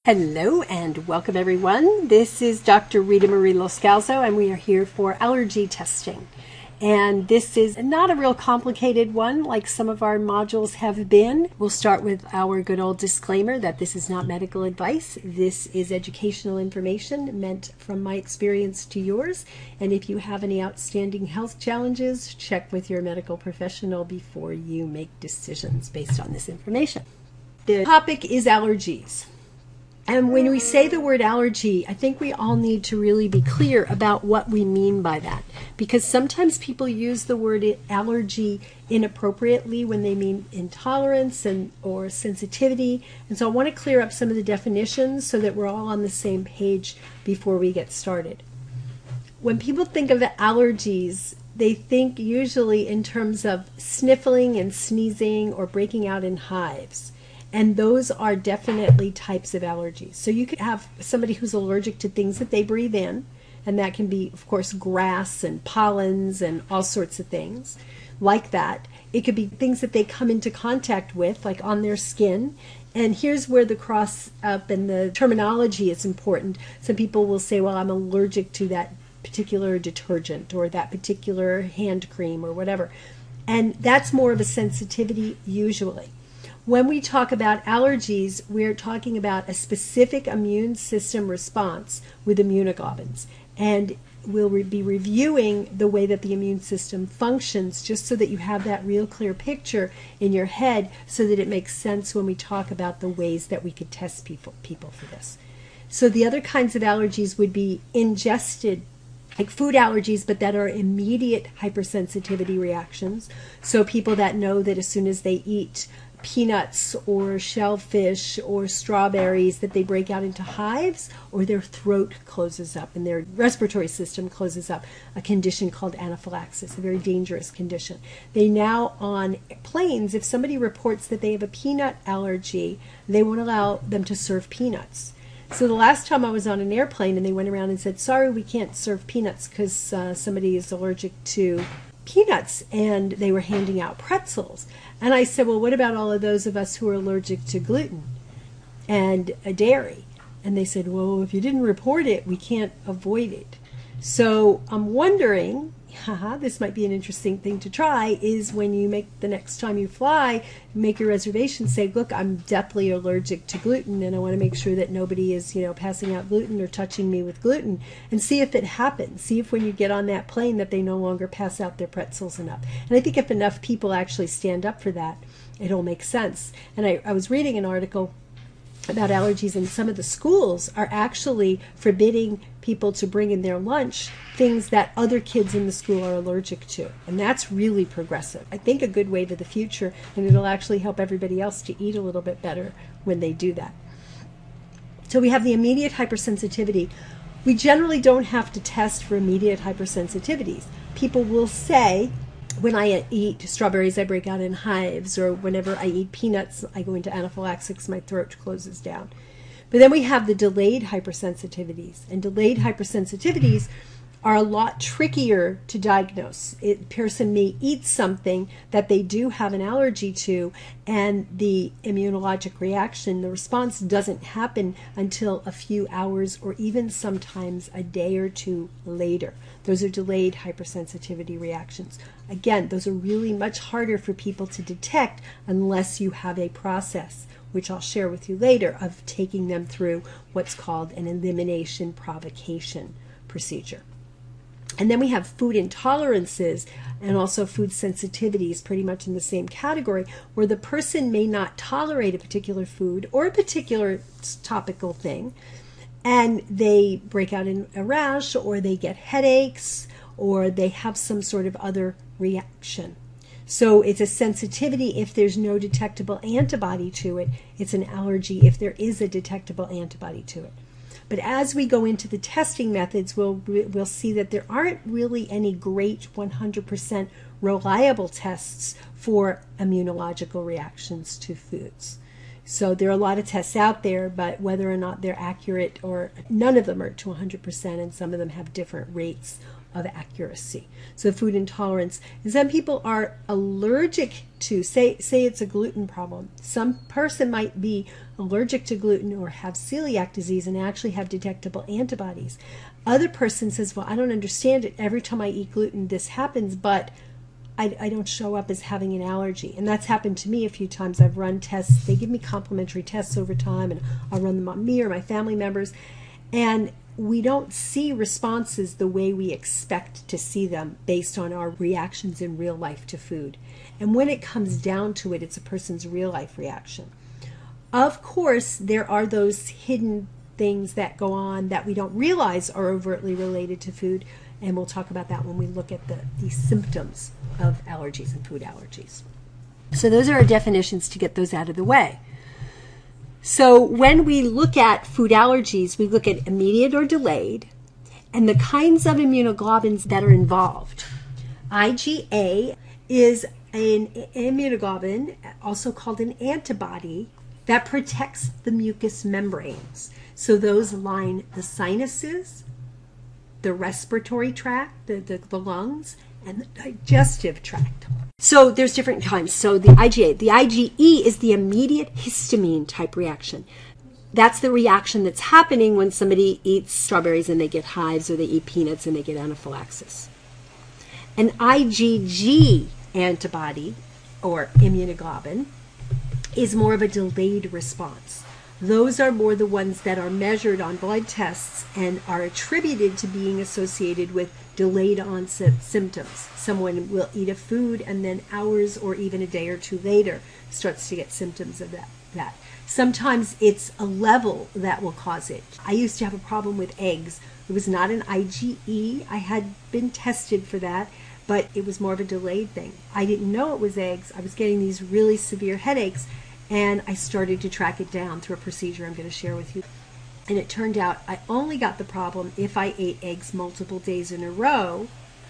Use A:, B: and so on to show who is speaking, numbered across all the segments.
A: Hello and welcome everyone. This is Dr. Rita Marie Loscalzo and we are here for allergy testing. And this is not a real complicated one like some of our modules have been. We'll start with our good old disclaimer that this is not medical advice. This is educational information meant from my experience to yours. And if you have any outstanding health challenges, check with your medical professional before you make decisions based on this information. The topic is allergies. And when we say the word allergy, I think we all need to really be clear about what we mean by that. Because sometimes people use the word allergy inappropriately when they mean intolerance or sensitivity. And so I want to clear up some of the definitions so that we're all on the same page before we get started. When people think of allergies, they think usually in terms of sniffling and sneezing or breaking out in hives. And those are definitely types of allergies. So you could have somebody who's allergic to things that they breathe in, and that can be, of course, grass and pollens and all sorts of things like that. It could be things that they come into contact with, like on their skin. And here's where the cross up and the terminology is important. Some people will say, well, I'm allergic to that particular detergent or that particular hand cream or whatever. And that's more of a sensitivity usually. When we talk about allergies, we're talking about a specific immune system response with immunoglobulins. And we'll be reviewing the way that the immune system functions just so that you have that real clear picture in your head so that it makes sense when we talk about the ways that we could test people for this. So the other kinds of allergies would be ingested, like food allergies, but that are immediate hypersensitivity reactions. So people that know that as soon as they eat peanuts or shellfish or strawberries that they break out into hives or their throat closes up and their respiratory system closes up, a condition called anaphylaxis, a very dangerous condition. They now on planes, if somebody reports that they have a peanut allergy, they won't allow them to serve peanuts. So the last time I was on an airplane and they went around and said, sorry, we can't serve peanuts because somebody is allergic to peanuts, and they were handing out pretzels. And I said, well, what about all of those of us who are allergic to gluten and dairy? And they said, well, if you didn't report it, we can't avoid it. So I'm wondering, this might be an interesting thing to try, is when you make the next time you fly, make your reservation, say, look, I'm deathly allergic to gluten and I want to make sure that nobody is, passing out gluten or touching me with gluten, and see if it happens. See if when you get on that plane that they no longer pass out their pretzels enough. And I think if enough people actually stand up for that, it'll make sense. And I was reading an article about allergies, and some of the schools are actually forbidding people to bring in their lunch things that other kids in the school are allergic to. And that's really progressive. I think a good way to the future, and it'll actually help everybody else to eat a little bit better when they do that. So we have the immediate hypersensitivity. We generally don't have to test for immediate hypersensitivities. People will say, when I eat strawberries, I break out in hives, or whenever I eat peanuts, I go into anaphylaxis, my throat closes down. But then we have the delayed hypersensitivities, and delayed hypersensitivities are a lot trickier to diagnose. A person may eat something that they do have an allergy to, and the immunologic reaction, the response doesn't happen until a few hours or even sometimes a day or two later. Those are delayed hypersensitivity reactions. Again, those are really much harder for people to detect unless you have a process, which I'll share with you later, of taking them through what's called an elimination provocation procedure. And then we have food intolerances and also food sensitivities, pretty much in the same category, where the person may not tolerate a particular food or a particular topical thing, and they break out in a rash, or they get headaches, or they have some sort of other reaction. So it's a sensitivity if there's no detectable antibody to it. It's an allergy if there is a detectable antibody to it. But as we go into the testing methods, we'll see that there aren't really any great 100% reliable tests for immunological reactions to foods. So there are a lot of tests out there, but whether or not they're accurate, or none of them are to 100%, and some of them have different rates of accuracy. So food intolerance, and some people are allergic to, say it's a gluten problem. Some person might be allergic to gluten or have celiac disease and actually have detectable antibodies. Other person says, well, I don't understand it. Every time I eat gluten, this happens, but I don't show up as having an allergy. And that's happened to me a few times. I've run tests. They give me complimentary tests over time, and I'll run them on me or my family members. And we don't see responses the way we expect to see them based on our reactions in real life to food. And when it comes down to it, it's a person's real life reaction. Of course, there are those hidden things that go on that we don't realize are overtly related to food, and we'll talk about that when we look at the symptoms of allergies and food allergies. So those are our definitions to get those out of the way. So when we look at food allergies, we look at immediate or delayed, and the kinds of immunoglobulins that are involved. IgA is an immunoglobulin, also called an antibody, that protects the mucous membranes. So those line the sinuses, the respiratory tract, the lungs, and the digestive tract. So there's different kinds. So the IgA, the IgE is the immediate histamine type reaction. That's the reaction that's happening when somebody eats strawberries and they get hives, or they eat peanuts and they get anaphylaxis. An IgG antibody, or immunoglobulin, is more of a delayed response. Those are more the ones that are measured on blood tests and are attributed to being associated with delayed onset symptoms. Someone will eat a food and then hours or even a day or two later starts to get symptoms of that. Sometimes it's a level that will cause it. I used to have a problem with eggs. It was not an IgE. I had been tested for that, but it was more of a delayed thing. I didn't know it was eggs. I was getting these really severe headaches, and I started to track it down through a procedure I'm going to share with you. And it turned out I only got the problem if I ate eggs multiple days in a row,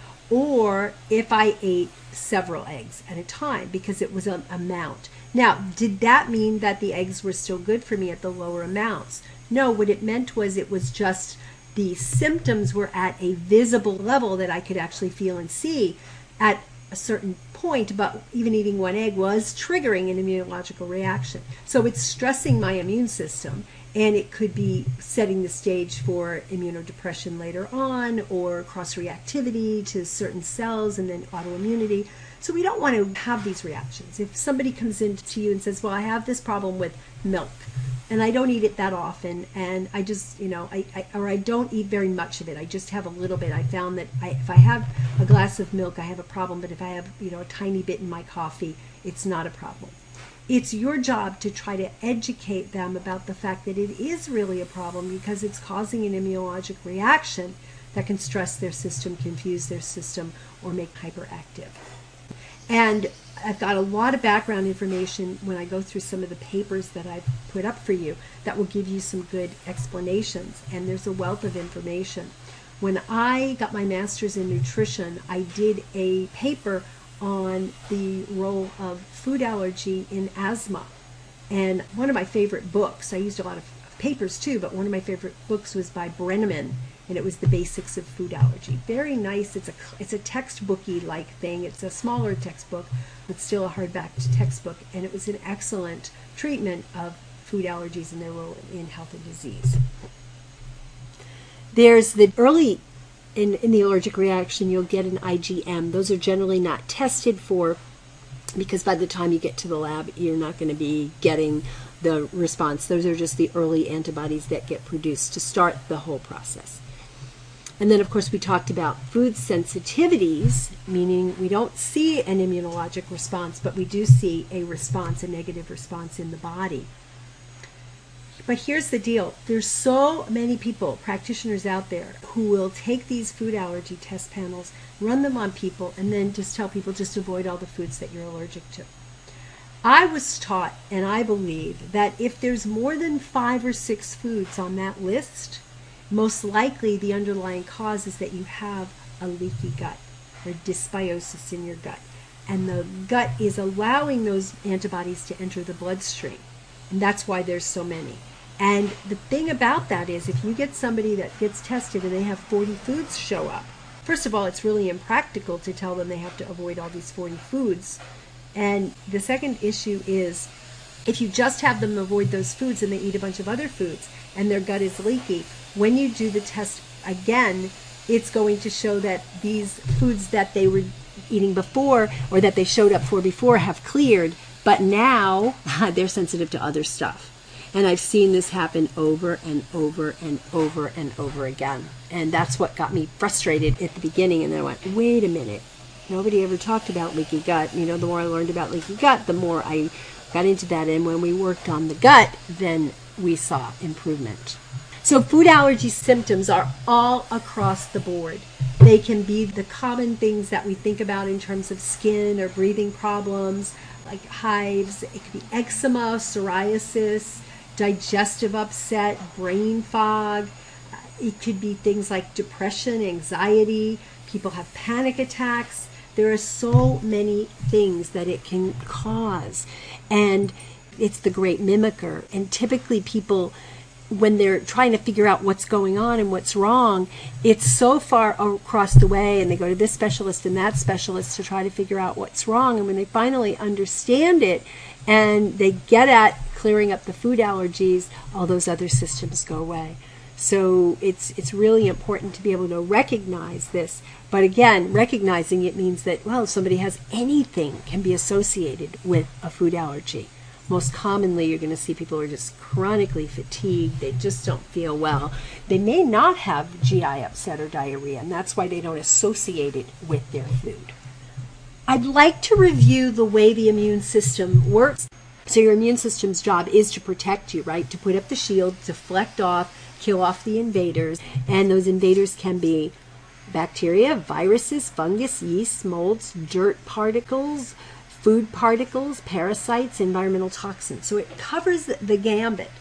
A: or if I ate several eggs at a time, because it was an amount. Now, did that mean that the eggs were still good for me at the lower amounts? No, what it meant was it was just the symptoms were at a visible level that I could actually feel and see at a certain point, but even eating one egg was triggering an immunological reaction. So it's stressing my immune system, and it could be setting the stage for immunodepression later on, or cross-reactivity to certain cells, and then autoimmunity. So we don't want to have these reactions. If somebody comes in to you and says, well, I have this problem with milk, and I don't eat it that often, and I just, I don't eat very much of it. I just have a little bit. I found that if I have a glass of milk, I have a problem, but if I have, a tiny bit in my coffee, it's not a problem. It's your job to try to educate them about the fact that it is really a problem, because it's causing an immunologic reaction that can stress their system, confuse their system, or make hyperactive. And I've got a lot of background information when I go through some of the papers that I've put up for you that will give you some good explanations, and there's a wealth of information. When I got my master's in nutrition, I did a paper on the role of food allergy in asthma. And one of my favorite books, I used a lot of papers too, but one of my favorite books was by Brenneman, and it was The Basics of Food Allergy. Very nice. It's a textbooky like thing. It's a smaller textbook, but still a hardback textbook, and it was an excellent treatment of food allergies and their role in health and disease. There's the early in the allergic reaction, you'll get an IgM. Those are generally not tested for, because by the time you get to the lab, you're not going to be getting the response. Those are just the early antibodies that get produced to start the whole process. And then, of course, we talked about food sensitivities, meaning we don't see an immunologic response, but we do see a response, a negative response in the body. But here's the deal. There's so many people, practitioners out there, who will take these food allergy test panels, run them on people, and then just tell people just avoid all the foods that you're allergic to. I was taught, and I believe, that if there's more than 5 or 6 foods on that list, most likely the underlying cause is that you have a leaky gut or dysbiosis in your gut. And the gut is allowing those antibodies to enter the bloodstream. And that's why there's so many. And the thing about that is, if you get somebody that gets tested and they have 40 foods show up, First of all, it's really impractical to tell them they have to avoid all these 40 foods. And the second issue is, if you just have them avoid those foods and they eat a bunch of other foods and their gut is leaky, when you do the test again, it's going to show that these foods that they were eating before or that they showed up for before have cleared, but now they're sensitive to other stuff. And I've seen this happen over and over and over and over again. And that's what got me frustrated at the beginning. And then I went, wait a minute. Nobody ever talked about leaky gut. You know, the more I learned about leaky gut, the more I got into that. And when we worked on the gut, then we saw improvement. So food allergy symptoms are all across the board. They can be the common things that we think about in terms of skin or breathing problems, like hives. It could be eczema, psoriasis, digestive upset, brain fog. It could be things like depression, anxiety. People have panic attacks. There are so many things that it can cause. And it's the great mimicker. And typically people, when they're trying to figure out what's going on and what's wrong, it's so far across the way, and they go to this specialist and that specialist to try to figure out what's wrong. And when they finally understand it and they get at clearing up the food allergies, all those other systems go away. So it's really important to be able to recognize this. But again, recognizing it means that, well, if somebody has anything can be associated with a food allergy. Most commonly, you're going to see people who are just chronically fatigued. They just don't feel well. They may not have GI upset or diarrhea, and that's why they don't associate it with their food. I'd like to review the way the immune system works. So your immune system's job is to protect you, right? To put up the shield, deflect off, kill off the invaders. And those invaders can be bacteria, viruses, fungus, yeast, molds, dirt particles, food particles, parasites, environmental toxins. So it covers the gambit.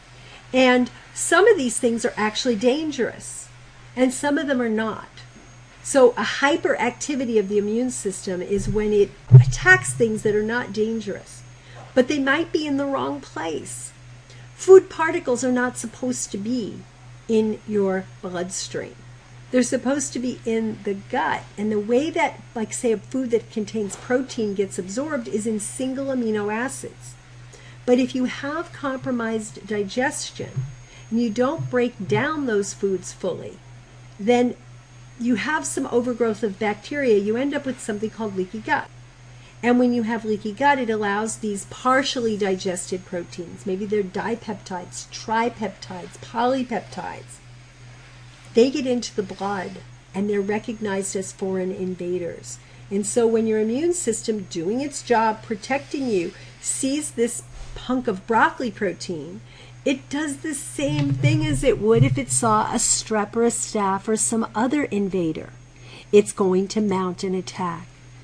A: And some of these things are actually dangerous, and some of them are not. So a hyperactivity of the immune system is when it attacks things that are not dangerous, but they might be in the wrong place. Food particles are not supposed to be in your bloodstream. They're supposed to be in the gut. And the way that, like say, a food that contains protein gets absorbed is in single amino acids. But if you have compromised digestion and you don't break down those foods fully, then you have some overgrowth of bacteria. You end up with something called leaky gut. And when you have leaky gut, it allows these partially digested proteins, maybe they're dipeptides, tripeptides, polypeptides, they get into the blood and they're recognized as foreign invaders. And so when your immune system, doing its job, protecting you, sees this hunk of broccoli protein, it does the same thing as it would if it saw a strep or a staph or some other invader. It's going to mount an attack.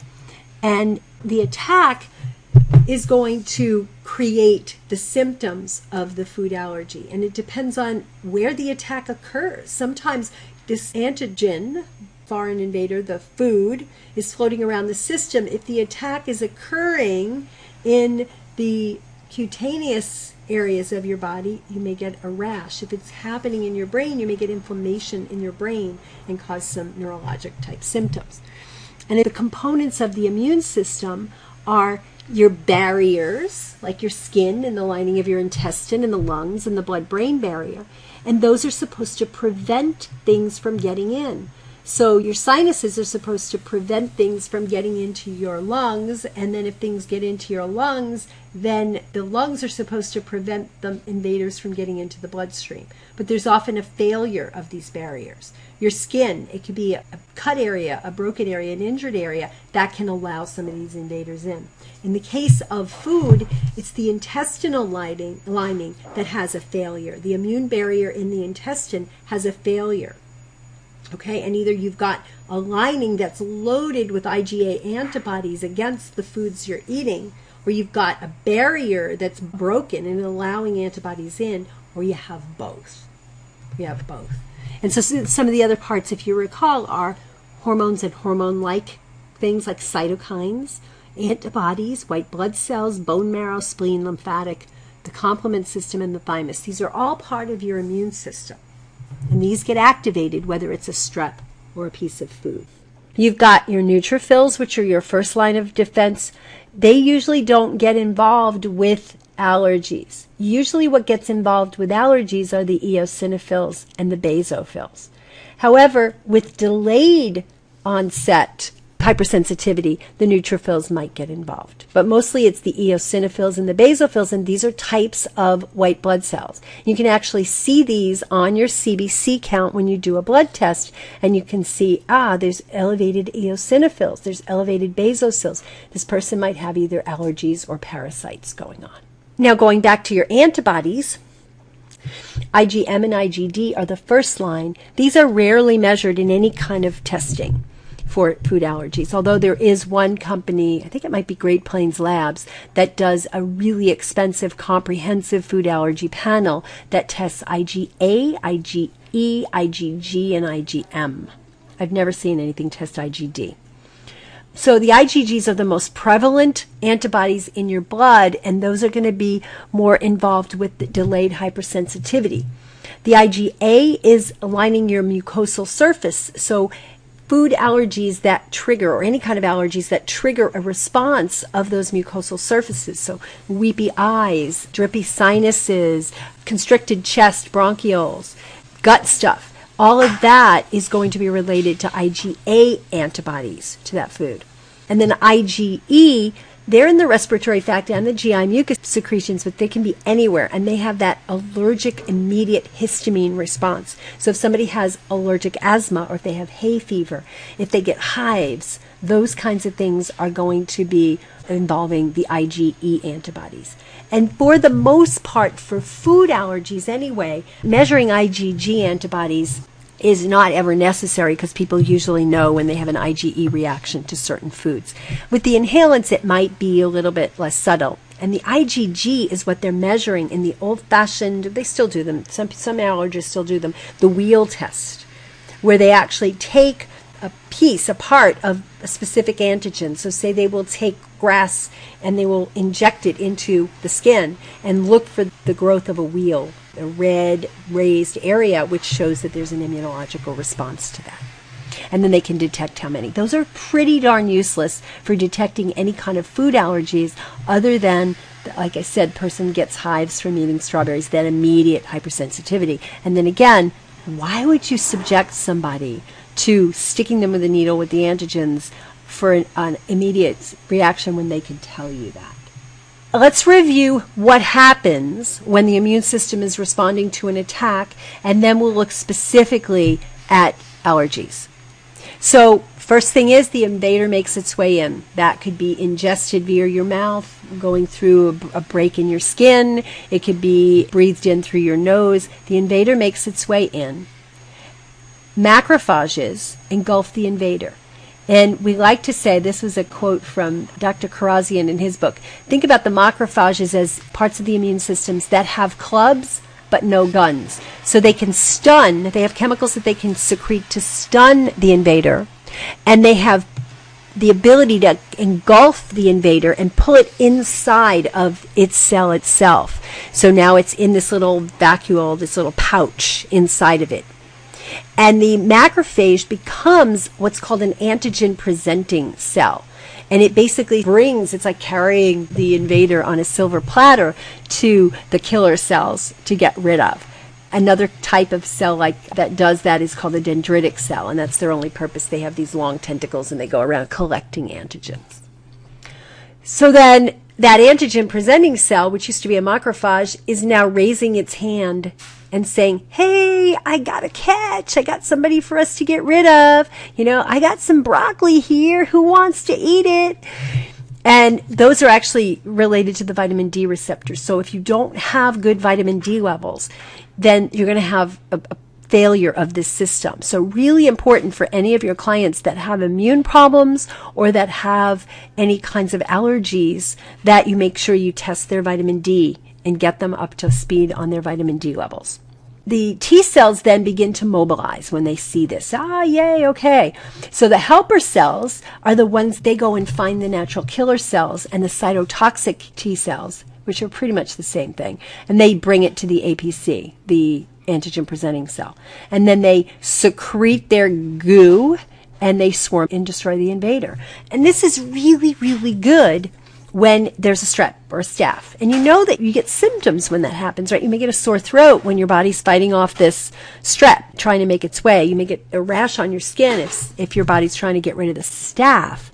A: And the attack is going to create the symptoms of the food allergy. And it depends on where the attack occurs. Sometimes this antigen, foreign invader, the food, is floating around the system. If the attack is occurring in the cutaneous areas of your body, you may get a rash. If it's happening in your brain, you may get inflammation in your brain and cause some neurologic type symptoms. And the components of the immune system are your barriers, like your skin and the lining of your intestine and the lungs and the blood-brain barrier. And those are supposed to prevent things from getting in. So your sinuses are supposed to prevent things from getting into your lungs. And then if things get into your lungs, then the lungs are supposed to prevent the invaders from getting into the bloodstream. But there's often a failure of these barriers. Your skin, it could be a cut area, a broken area, an injured area, that can allow some of these invaders in. In the case of food, it's the intestinal lining that has a failure. The immune barrier in the intestine has a failure. Okay, and either you've got a lining that's loaded with IgA antibodies against the foods you're eating, or you've got a barrier that's broken and allowing antibodies in, or you have both. You have both. And so some of the other parts, if you recall, are hormones and hormone-like things like cytokines, antibodies, white blood cells, bone marrow, spleen, lymphatic, the complement system, and the thymus. These are all part of your immune system. And these get activated whether it's a strep or a piece of food. You've got your neutrophils, which are your first line of defense. They usually don't get involved with allergies. Usually what gets involved with allergies are the eosinophils and the basophils. However, with delayed onset hypersensitivity, the neutrophils might get involved. But mostly it's the eosinophils and the basophils, and these are types of white blood cells. You can actually see these on your CBC count when you do a blood test, and you can see, there's elevated eosinophils, there's elevated basophils. This person might have either allergies or parasites going on. Now, going back to your antibodies, IgM and IgD are the first line. These are rarely measured in any kind of testing for food allergies, although there is one company, I think it might be Great Plains Labs, that does a really expensive, comprehensive food allergy panel that tests IgA, IgE, IgG, and IgM. I've never seen anything test IgD. So the IgGs are the most prevalent antibodies in your blood, and those are going to be more involved with the delayed hypersensitivity. The IgA is lining your mucosal surface, so food allergies that trigger, or any kind of allergies that trigger a response of those mucosal surfaces, so weepy eyes, drippy sinuses, constricted chest, bronchioles, gut stuff, all of that is going to be related to IgA antibodies to that food. And then IgE, they're in the respiratory tract and the GI mucus secretions, but they can be anywhere, and they have that allergic immediate histamine response. So if somebody has allergic asthma, or if they have hay fever, if they get hives, those kinds of things are going to be involving the IgE antibodies. And for the most part, for food allergies anyway, measuring IgG antibodies is not ever necessary because people usually know when they have an IgE reaction to certain foods. With the inhalants, it might be a little bit less subtle. And the IgG is what they're measuring in the old-fashioned, they still do them, some allergists still do them, the wheel test, where they actually take a part of a specific antigen. So say they will take grass and they will inject it into the skin and look for the growth of a wheal, a red raised area, which shows that there's an immunological response to that. And then they can detect how many. Those are pretty darn useless for detecting any kind of food allergies other than, like I said, person gets hives from eating strawberries, that immediate hypersensitivity. And then again, why would you subject somebody to sticking them with a needle with the antigens for an immediate reaction when they can tell you that? Let's review what happens when the immune system is responding to an attack, and then we'll look specifically at allergies. So first thing is the invader makes its way in. That could be ingested via your mouth, going through a break in your skin. It could be breathed in through your nose. The invader makes its way in. Macrophages engulf the invader. And we like to say, this was a quote from Dr. Karazian in his book, think about the macrophages as parts of the immune systems that have clubs but no guns. So they can stun, they have chemicals that they can secrete to stun the invader, and they have the ability to engulf the invader and pull it inside of its cell itself. So now it's in this little vacuole, this little pouch inside of it. And the macrophage becomes what's called an antigen-presenting cell. And it basically it's like carrying the invader on a silver platter to the killer cells to get rid of. Another type of cell like that does that is called a dendritic cell, and that's their only purpose. They have these long tentacles, and they go around collecting antigens. So then that antigen-presenting cell, which used to be a macrophage, is now raising its hand and saying, hey, I got a catch. I got somebody for us to get rid of. I got some broccoli here. Who wants to eat it? And those are actually related to the vitamin D receptors. So if you don't have good vitamin D levels, then you're going to have a failure of this system. So really important for any of your clients that have immune problems or that have any kinds of allergies that you make sure you test their vitamin D and get them up to speed on their vitamin D levels. The T cells then begin to mobilize when they see this. Yay, okay. So the helper cells are the ones, they go and find the natural killer cells, and the cytotoxic T cells, which are pretty much the same thing, and they bring it to the APC, the antigen presenting cell. And then they secrete their goo and they swarm and destroy the invader. And this is really, really good when there's a strep or a staph. And you know that you get symptoms when that happens, right? You may get a sore throat when your body's fighting off this strep, trying to make its way. You may get a rash on your skin if your body's trying to get rid of the staph.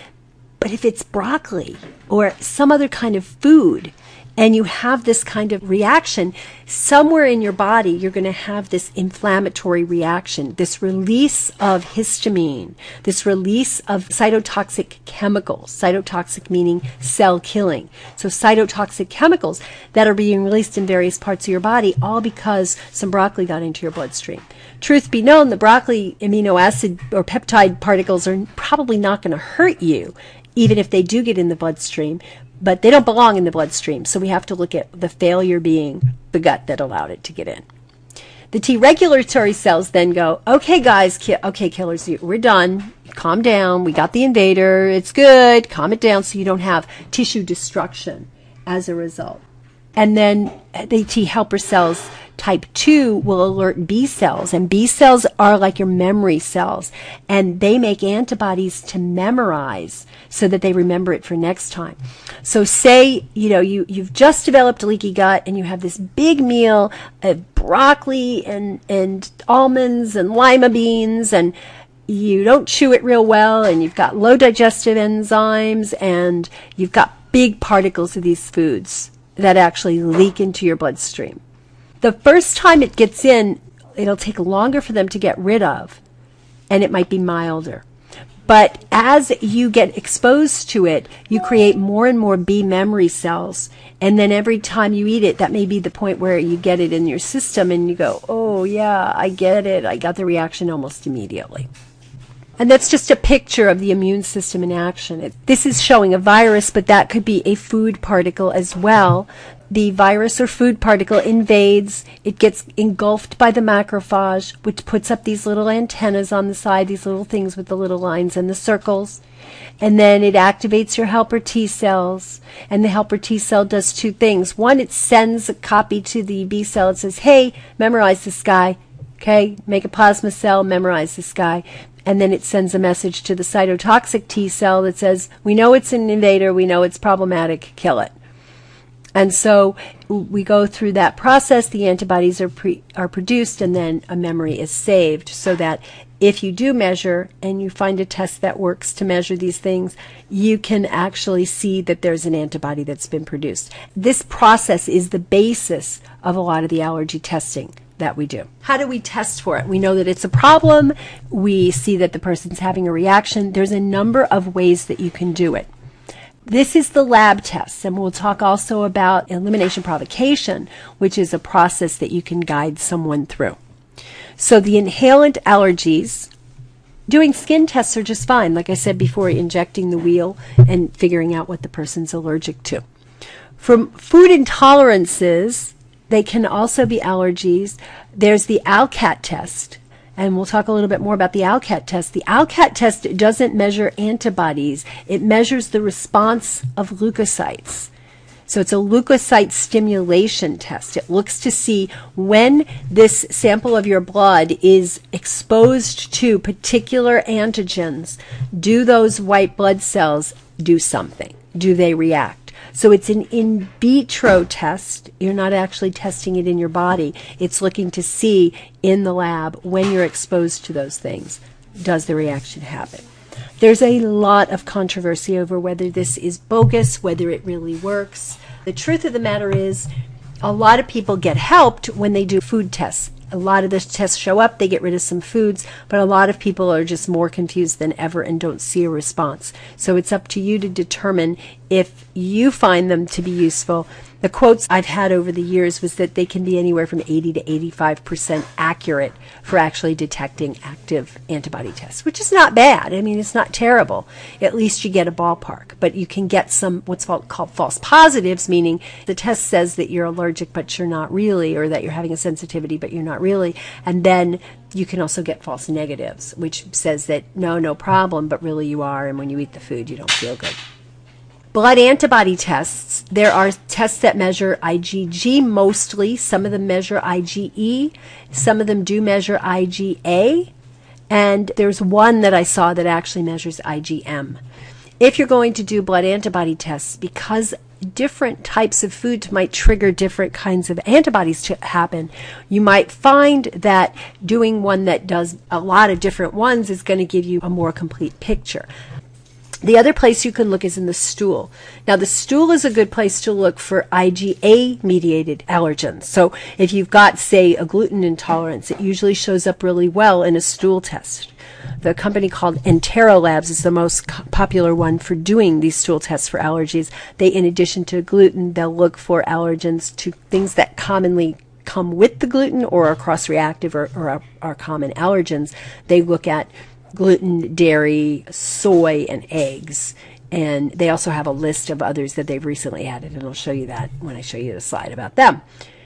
A: But if it's broccoli or some other kind of food, and you have this kind of reaction, somewhere in your body, you're going to have this inflammatory reaction, this release of histamine, this release of cytotoxic chemicals, cytotoxic meaning cell killing. So cytotoxic chemicals that are being released in various parts of your body, all because some broccoli got into your bloodstream. Truth be known, the broccoli amino acid or peptide particles are probably not going to hurt you, even if they do get in the bloodstream. But they don't belong in the bloodstream, so we have to look at the failure being the gut that allowed it to get in. The T regulatory cells then go, okay, guys, okay, killers, we're done. Calm down. We got the invader. It's good. Calm it down so you don't have tissue destruction as a result. And then the T helper cells type 2 will alert B cells, and B cells are like your memory cells, and they make antibodies to memorize so that they remember it for next time. So say, you've just developed a leaky gut and you have this big meal of broccoli and almonds and lima beans, and you don't chew it real well, and you've got low digestive enzymes, and you've got big particles of these foods that actually leak into your bloodstream. The first time it gets in, it'll take longer for them to get rid of, and it might be milder. But as you get exposed to it, you create more and more B memory cells, and then every time you eat it, that may be the point where you get it in your system, and you go, oh yeah, I get it. I got the reaction almost immediately. And that's just a picture of the immune system in action. This is showing a virus, but that could be a food particle as well. The virus or food particle invades, it gets engulfed by the macrophage, which puts up these little antennas on the side, these little things with the little lines and the circles. And then it activates your helper T cells. And the helper T cell does two things. One, it sends a copy to the B cell. It says, hey, memorize this guy. Okay, make a plasma cell, memorize this guy. And then it sends a message to the cytotoxic T cell that says, we know it's an invader, we know it's problematic, kill it. And so we go through that process, the antibodies are produced, and then a memory is saved, so that if you do measure and you find a test that works to measure these things, you can actually see that there's an antibody that's been produced. This process is the basis of a lot of the allergy testing that we do. How do we test for it? We know that it's a problem. We see that the person's having a reaction. There's a number of ways that you can do it. This is the lab test, and we'll talk also about elimination provocation, which is a process that you can guide someone through. So the inhalant allergies, doing skin tests are just fine. Like I said before, injecting the wheel and figuring out what the person's allergic to. From food intolerances, they can also be allergies. There's the ALCAT test, and we'll talk a little bit more about the ALCAT test. The ALCAT test doesn't measure antibodies. It measures the response of leukocytes. So it's a leukocyte stimulation test. It looks to see when this sample of your blood is exposed to particular antigens, do those white blood cells do something? Do they react? So it's an in vitro test. You're not actually testing it in your body. It's looking to see in the lab when you're exposed to those things, does the reaction happen? There's a lot of controversy over whether this is bogus, whether it really works. The truth of the matter is, a lot of people get helped when they do food tests. A lot of the tests show up, they get rid of some foods, but a lot of people are just more confused than ever and don't see a response. So it's up to you to determine if you find them to be useful. The quotes I've had over the years was that they can be anywhere from 80 to 85% accurate for actually detecting active antibody tests, which is not bad. I mean, it's not terrible. At least you get a ballpark. But you can get some what's called false positives, meaning the test says that you're allergic but you're not really, or that you're having a sensitivity but you're not really. And then you can also get false negatives, which says that no problem, but really you are, and when you eat the food you don't feel good. Blood antibody tests, there are tests that measure IgG mostly. Some of them measure IgE. Some of them do measure IgA. And there's one that I saw that actually measures IgM. If you're going to do blood antibody tests, because different types of foods might trigger different kinds of antibodies to happen, you might find that doing one that does a lot of different ones is going to give you a more complete picture. The other place you can look is in the stool. Now, the stool is a good place to look for IgA-mediated allergens. So if you've got, say, a gluten intolerance, it usually shows up really well in a stool test. The company called Entero Labs is the most popular one for doing these stool tests for allergies. They, in addition to gluten, they'll look for allergens to things that commonly come with the gluten or are cross-reactive or are common allergens. They look at gluten, dairy, soy, and eggs. And they also have a list of others that they've recently added, and I'll show you that when I show you the slide about them.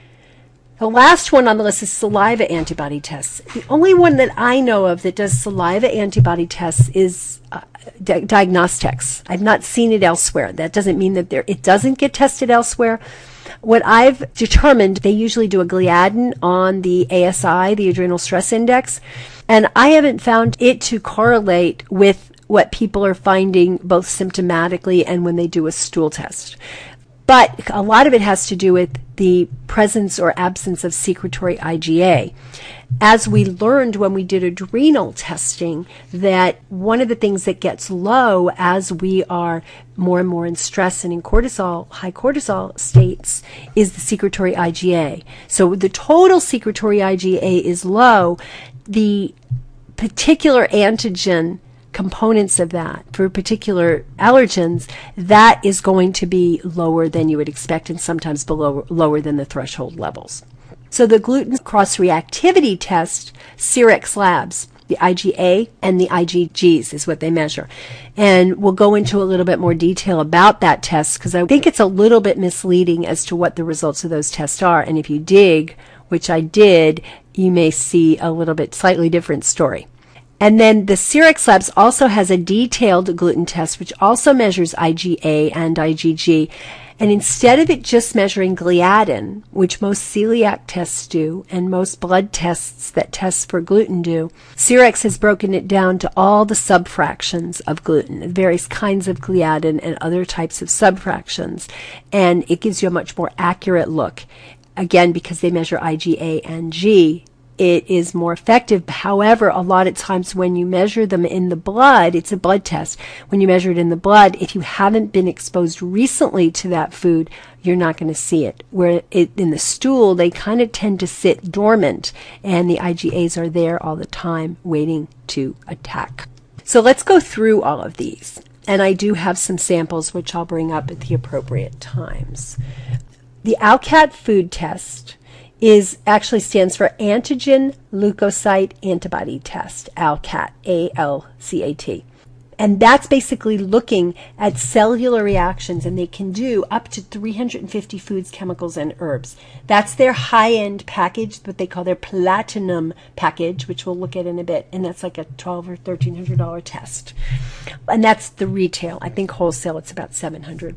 A: The last one on the list is saliva antibody tests. The only one that I know of that does saliva antibody tests is Diagnostics. I've not seen it elsewhere. That doesn't mean that it doesn't get tested elsewhere. What I've determined, they usually do a gliadin on the ASI, the adrenal stress index, and I haven't found it to correlate with what people are finding both symptomatically and when they do a stool test. But a lot of it has to do with the presence or absence of secretory IgA. As we learned when we did adrenal testing, that one of the things that gets low as we are more and more in stress and in cortisol, high cortisol states, is the secretory IgA. So the total secretory IgA is low. The particular antigen components of that for particular allergens, that is going to be lower than you would expect and sometimes lower than the threshold levels. So the gluten cross-reactivity test, Cerex Labs, the IgA and the IgGs is what they measure. And we'll go into a little bit more detail about that test because I think it's a little bit misleading as to what the results of those tests are. And if you dig, which I did, you may see a little bit slightly different story. And then the Cerex Labs also has a detailed gluten test, which also measures IgA and IgG. And instead of it just measuring gliadin, which most celiac tests do, and most blood tests that test for gluten do, Cerex has broken it down to all the subfractions of gluten, various kinds of gliadin and other types of subfractions. And it gives you a much more accurate look. Again, because they measure IgA and G, it is more effective. However, a lot of times when you measure them in the blood, it's a blood test. When you measure it in the blood, if you haven't been exposed recently to that food, you're not going to see it. Where in the stool, they kind of tend to sit dormant, and the IgAs are there all the time waiting to attack. So let's go through all of these. And I do have some samples which I'll bring up at the appropriate times. The ALCAT food test actually stands for Antigen Leukocyte Antibody Test, ALCAT, A-L-C-A-T. And that's basically looking at cellular reactions, and they can do up to 350 foods, chemicals, and herbs. That's their high-end package, what they call their platinum package, which we'll look at in a bit, and that's like a $1,200 or $1,300 test. And that's the retail. I think wholesale it's about $700.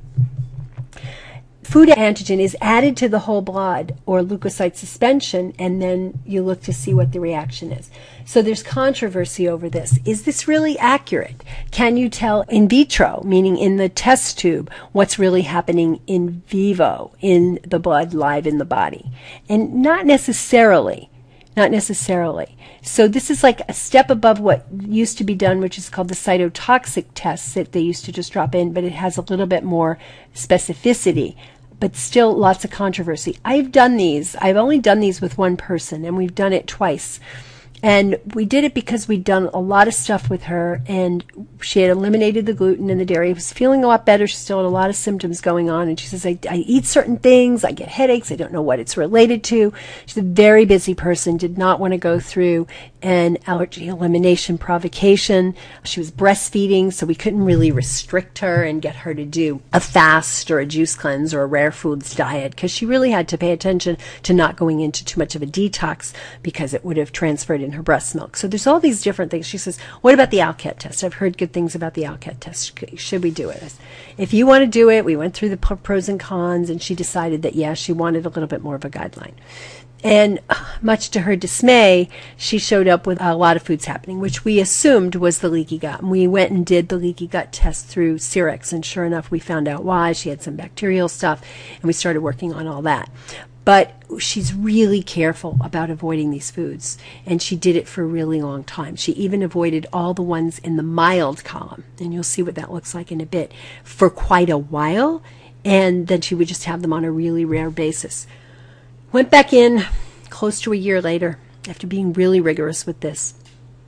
A: Food antigen is added to the whole blood or leukocyte suspension, and then you look to see what the reaction is. So there's controversy over this. Is this really accurate? Can you tell in vitro, meaning in the test tube, what's really happening in vivo, in the blood, live in the body? And not necessarily. Not necessarily. So this is like a step above what used to be done, which is called the cytotoxic tests that they used to just drop in, but it has a little bit more specificity, but still lots of controversy. I've done these. I've only done these with one person, and we've done it twice. And we did it because we'd done a lot of stuff with her, and she had eliminated the gluten and the dairy. Was feeling a lot better. She still had a lot of symptoms going on, and she says, I eat certain things, I get headaches, I don't know what it's related to. She's a very busy person, did not want to go through an allergy elimination provocation. She was breastfeeding, so we couldn't really restrict her and get her to do a fast or a juice cleanse or a rare foods diet, because she really had to pay attention to not going into too much of a detox, because it would have transferred in her breast milk. So there's all these different things. She says, what about the ALCAT test? I've heard good things about the ALCAT test. Should we do it? If you want to do it, we went through the pros and cons, and she decided that, yeah, she wanted a little bit more of a guideline. And much to her dismay, she showed up with a lot of foods happening, which we assumed was the leaky gut. And we went and did the leaky gut test through Serex, and sure enough, we found out why. She had some bacterial stuff, and we started working on all that. But she's really careful about avoiding these foods, and she did it for a really long time. She even avoided all the ones in the mild column, and you'll see what that looks like in a bit, for quite a while, and then she would just have them on a really rare basis. Went back in close to a year later after being really rigorous with this.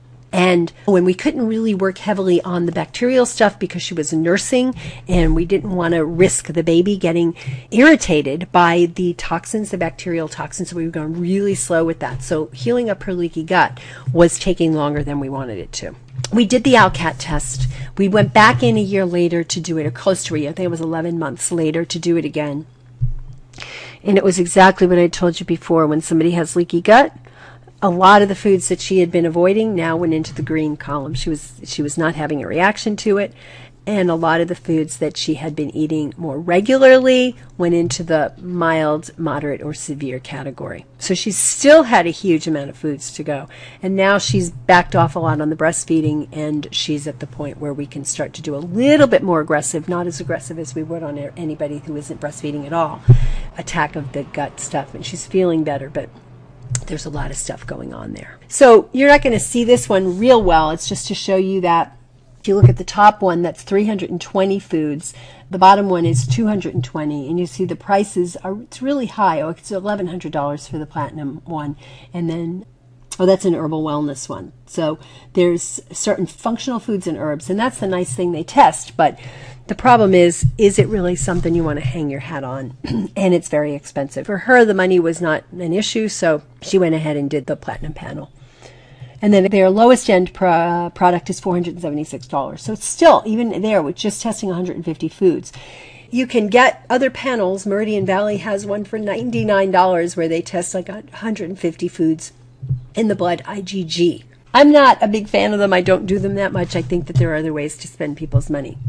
A: And when we couldn't really work heavily on the bacterial stuff because she was nursing and we didn't want to risk the baby getting irritated by the toxins, the bacterial toxins, so we were going really slow with that. So healing up her leaky gut was taking longer than we wanted it to. We did the ALCAT test. We went back in a year later to do it, or close to a year. I think it was 11 months later to do it again. And it was exactly what I told you before. When somebody has leaky gut, a lot of the foods that she had been avoiding now went into the green column. She was not having a reaction to it. And a lot of the foods that she had been eating more regularly went into the mild, moderate, or severe category. So she still had a huge amount of foods to go. And now she's backed off a lot on the breastfeeding, and she's at the point where we can start to do a little bit more aggressive, not as aggressive as we would on anybody who isn't breastfeeding at all, attack of the gut stuff. And she's feeling better, but there's a lot of stuff going on there. So you're not going to see this one real well. It's just to show you that if you look at the top one, that's 320 foods. The bottom one is 220, and you see the prices are, it's really high. Oh, it's $1,100 for the platinum one. And then, oh, that's an herbal wellness one. So there's certain functional foods and herbs, and that's the nice thing they test. But the problem is it really something you want to hang your hat on? And it's very expensive. For her, the money was not an issue, so she went ahead and did the platinum panel. And then their lowest end product is $476. So it's still, even there, with just testing 150 foods. You can get other panels. Meridian Valley has one for $99 where they test like 150 foods in the blood, IgG. I'm not a big fan of them. I don't do them that much. I think that there are other ways to spend people's money.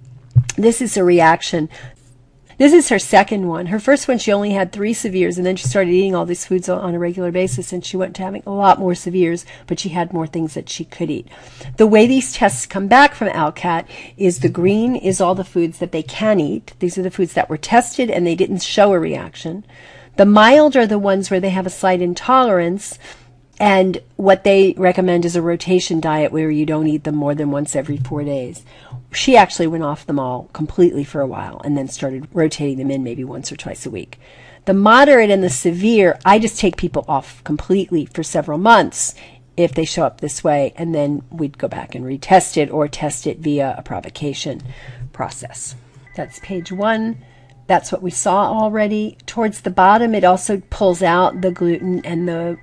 A: This is a reaction. This is her second one. Her first one, she only had 3 severes, and then she started eating all these foods on a regular basis, and she went to having a lot more severes, but she had more things that she could eat. The way these tests come back from ALCAT is the green is all the foods that they can eat. These are the foods that were tested, and they didn't show a reaction. The mild are the ones where they have a slight intolerance, and what they recommend is a rotation diet where you don't eat them more than once every 4 days. She actually went off them all completely for a while and then started rotating them in maybe once or twice a week. The moderate and the severe, I just take people off completely for several months if they show up this way, and then we'd go back and retest it or test it via a provocation process. That's page 1. That's what we saw already. Towards the bottom, it also pulls out the gluten and the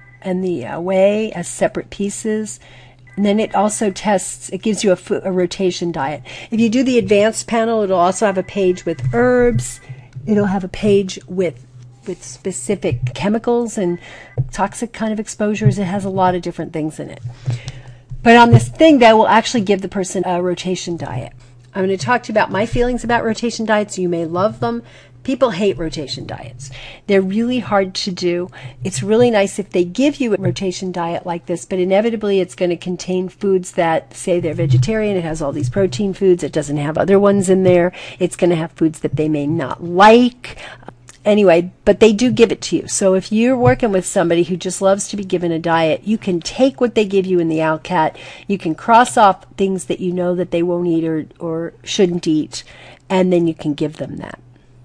A: whey as separate pieces. And then it also tests, it gives you a rotation diet. If you do the advanced panel, it'll also have a page with herbs. It'll have a page with specific chemicals and toxic kind of exposures. It has a lot of different things in it. But on this thing, that will actually give the person a rotation diet. I'm going to talk to you about my feelings about rotation diets. You may love them. People hate rotation diets. They're really hard to do. It's really nice if they give you a rotation diet like this, but inevitably it's going to contain foods that say they're vegetarian. It has all these protein foods. It doesn't have other ones in there. It's going to have foods that they may not like. Anyway, but they do give it to you. So if you're working with somebody who just loves to be given a diet, you can take what they give you in the ALCAT. You can cross off things that you know that they won't eat or shouldn't eat, and then you can give them that.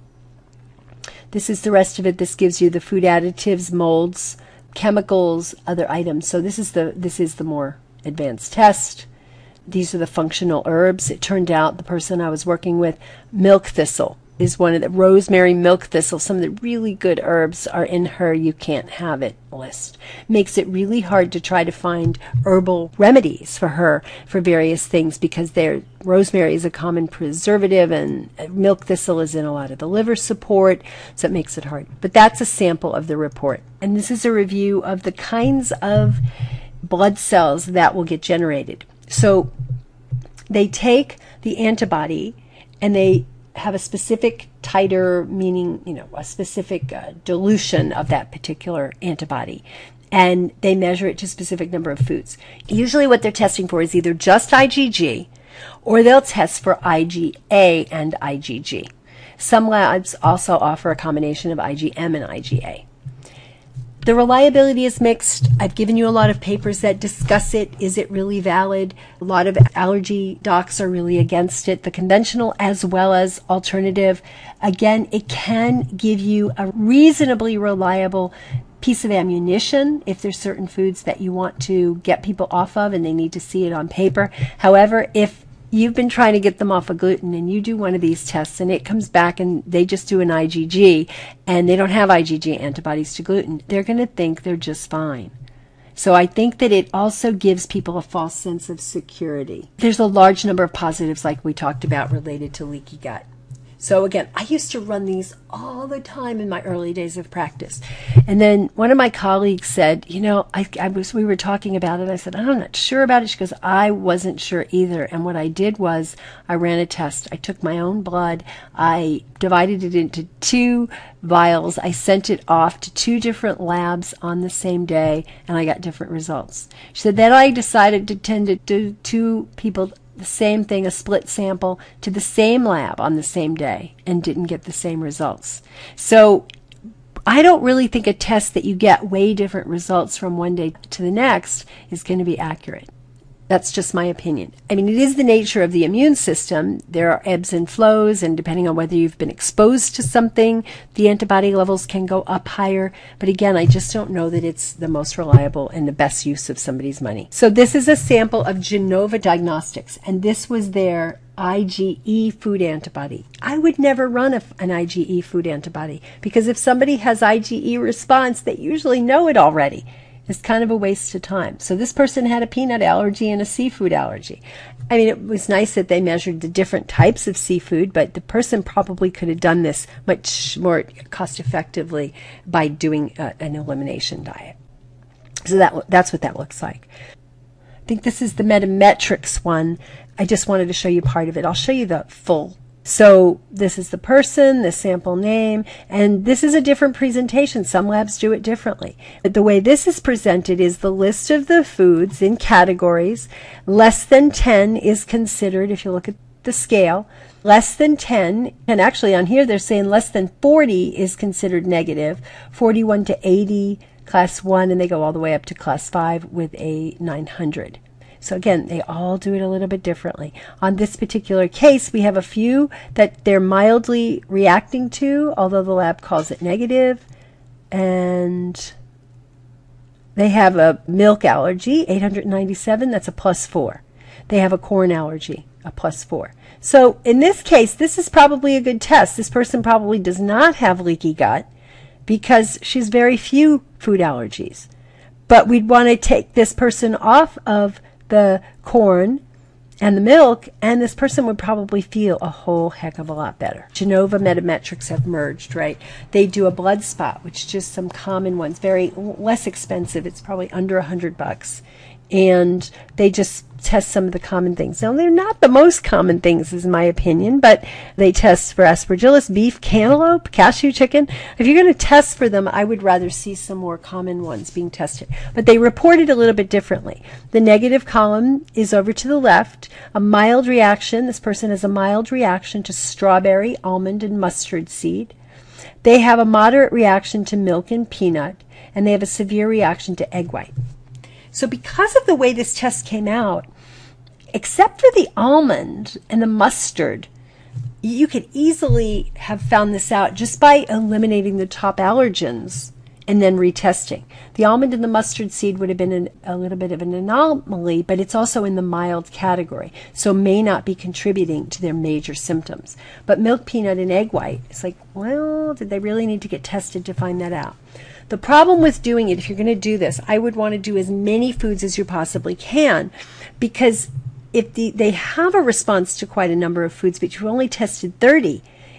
A: This is the rest of it. This gives you the food additives, molds, chemicals, other items. So this is the more advanced test. These are the functional herbs. It turned out the person I was working with, milk thistle is one of the rosemary, milk thistle. Some of the really good herbs are in her you can't have it list. Makes it really hard to try to find herbal remedies for her for various things because rosemary is a common preservative and milk thistle is in a lot of the liver support, so it makes it hard. But that's a sample of the report. And this is a review of the kinds of blood cells that will get generated. So they take the antibody and they have a specific titer, meaning, a specific dilution of that particular antibody. And they measure it to a specific number of foods. Usually what they're testing for is either just IgG, or they'll test for IgA and IgG. Some labs also offer a combination of IgM and IgA. The reliability is mixed. I've given you a lot of papers that discuss it. Is it really valid? A lot of allergy docs are really against it, the conventional as well as alternative. Again, it can give you a reasonably reliable piece of ammunition if there's certain foods that you want to get people off of and they need to see it on paper. However, if you've been trying to get them off of gluten and you do one of these tests and it comes back and they just do an IgG and they don't have IgG antibodies to gluten, they're going to think they're just fine. So I think that it also gives people a false sense of security. There's a large number of positives, like we talked about, related to leaky gut. So again, I used to run these all the time in my early days of practice. And then one of my colleagues said, we were talking about it. I said, I'm not sure about it. She goes, I wasn't sure either. And what I did was I ran a test. I took my own blood. I divided it into 2 vials. I sent it off to 2 different labs on the same day, and I got different results. She said, then I decided to tend to do 2 people the same thing, a split sample, to the same lab on the same day, and didn't get the same results. So I don't really think a test that you get way different results from one day to the next is going to be accurate. That's just my opinion. I mean, it is the nature of the immune system. There are ebbs and flows, and depending on whether you've been exposed to something, the antibody levels can go up higher. But again, I just don't know that it's the most reliable and the best use of somebody's money. So this is a sample of Genova Diagnostics, and this was their IgE food antibody. I would never run an IgE food antibody, because if somebody has IgE response, they usually know it already. It's kind of a waste of time. So this person had a peanut allergy and a seafood allergy. I mean, it was nice that they measured the different types of seafood, but the person probably could have done this much more cost effectively by doing an elimination diet. So that's what that looks like. I think this is the Metametrix one. I just wanted to show you part of it. I'll show you the full. So this is the person, the sample name, and this is a different presentation. Some labs do it differently. But the way this is presented is the list of the foods in categories. Less than 10 is considered, if you look at the scale, less than 10, and actually on here they're saying less than 40 is considered negative, 41 to 80, class 1, and they go all the way up to class 5 with a 900. So again, they all do it a little bit differently. On this particular case, we have a few that they're mildly reacting to, although the lab calls it negative. And they have a milk allergy, 897, that's a +4. They have a corn allergy, a +4. So in this case, this is probably a good test. This person probably does not have leaky gut because she's very few food allergies. But we'd want to take this person off of the corn and the milk, and this person would probably feel a whole heck of a lot better. Genova Metametrix have merged, right? They do a blood spot, which is just some common ones, very less expensive. It's probably under $100. And they just test some of the common things. Now, they're not the most common things, is my opinion, but they test for aspergillus, beef, cantaloupe, cashew chicken. If you're going to test for them, I would rather see some more common ones being tested. But they report it a little bit differently. The negative column is over to the left. A mild reaction. This person has a mild reaction to strawberry, almond, and mustard seed. They have a moderate reaction to milk and peanut, and they have a severe reaction to egg white. So because of the way this test came out, except for the almond and the mustard, you could easily have found this out just by eliminating the top allergens and then retesting. The almond and the mustard seed would have been a little bit of an anomaly, but it's also in the mild category, so may not be contributing to their major symptoms. But milk, peanut, and egg white, it's like, well, did they really need to get tested to find that out? The problem with doing it, if you're going to do this, I would want to do as many foods as you possibly can, because if they have a response to quite a number of foods, but you've only tested 30,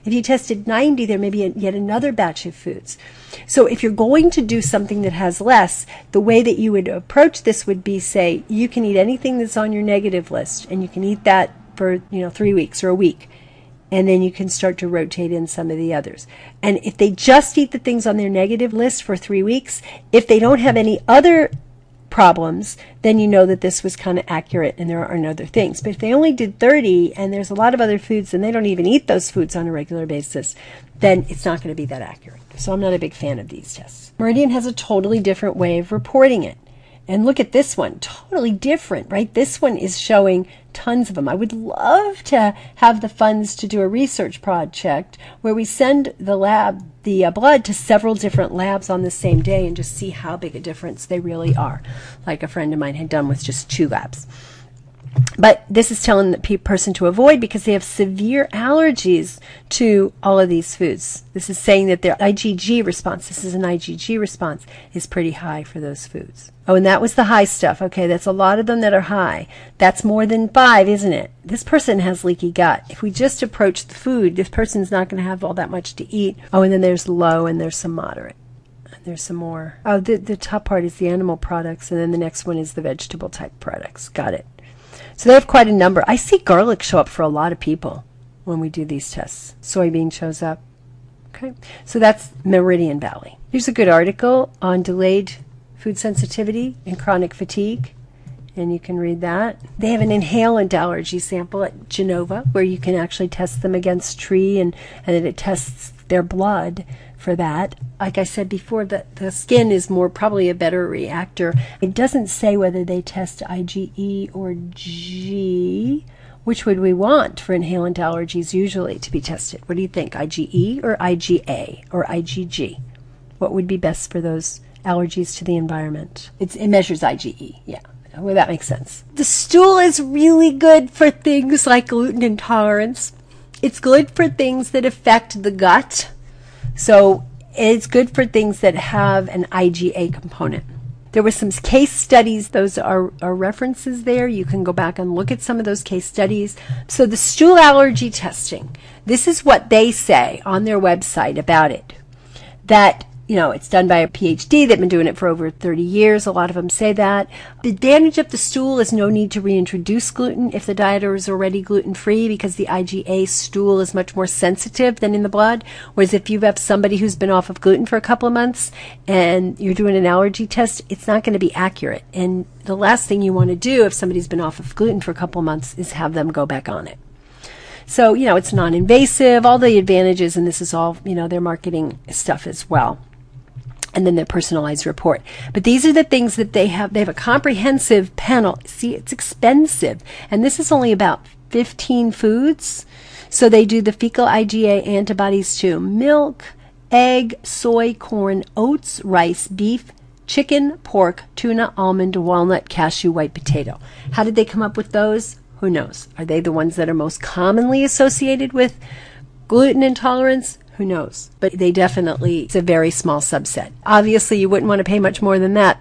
A: If you tested 90, there may be yet another batch of foods. So if you're going to do something that has less, the way that you would approach this would be, say, you can eat anything that's on your negative list, and you can eat that for 3 weeks or a week. And then you can start to rotate in some of the others. And if they just eat the things on their negative list for 3 weeks, if they don't have any other problems, then you know that this was kind of accurate and there are no other things. But if they only did 30 and there's a lot of other foods and they don't even eat those foods on a regular basis, then it's not going to be that accurate. So I'm not a big fan of these tests. Meridian has a totally different way of reporting it. And look at this one, totally different, right? This one is showing tons of them. I would love to have the funds to do a research project where we send the blood to several different labs on the same day and just see how big a difference they really are, like a friend of mine had done with just 2 labs. But this is telling the person to avoid because they have severe allergies to all of these foods. This is saying that their IgG response, this is an IgG response, is pretty high for those foods. Oh, and that was the high stuff. Okay, that's a lot of them that are high. That's more than 5, isn't it? This person has leaky gut. If we just approach the food, this person's not going to have all that much to eat. Oh, and then there's low and there's some moderate. There's some more. Oh, the top part is the animal products, and then the next one is the vegetable type products. Got it. So they have quite a number. I see garlic show up for a lot of people when we do these tests. Soybean shows up. Okay, so that's Meridian Valley. Here's a good article on delayed food sensitivity and chronic fatigue, and you can read that. They have an inhalant allergy sample at Genova where you can actually test them against tree, and then it tests their blood for that. Like I said before, the skin is probably a better reactor. It doesn't say whether they test IgE or G. Which would we want for inhalant allergies usually to be tested? What do you think, IgE or IgA or IgG? What would be best for those allergies to the environment? It measures IgE, yeah. Well, that makes sense. The stool is really good for things like gluten intolerance. It's good for things that affect the gut. So it's good for things that have an IgA component. There were some case studies. Those are references there. You can go back and look at some of those case studies. So the stool allergy testing, this is what they say on their website about it. That, it's done by a PhD. They've been doing it for over 30 years. A lot of them say that. The advantage of the stool is no need to reintroduce gluten if the dieter is already gluten-free because the IgA stool is much more sensitive than in the blood. Whereas if you have somebody who's been off of gluten for a couple of months and you're doing an allergy test, it's not going to be accurate. And the last thing you want to do if somebody's been off of gluten for a couple of months is have them go back on it. So, it's non-invasive, all the advantages, and this is all, their marketing stuff as well. And then their personalized report. But these are the things that they have. They have a comprehensive panel. See, it's expensive. And this is only about 15 foods. So they do the fecal IgA antibodies to milk, egg, soy, corn, oats, rice, beef, chicken, pork, tuna, almond, walnut, cashew, white potato. How did they come up with those? Who knows? Are they the ones that are most commonly associated with gluten intolerance? Who knows? But they definitely, it's a very small subset. Obviously, you wouldn't want to pay much more than that.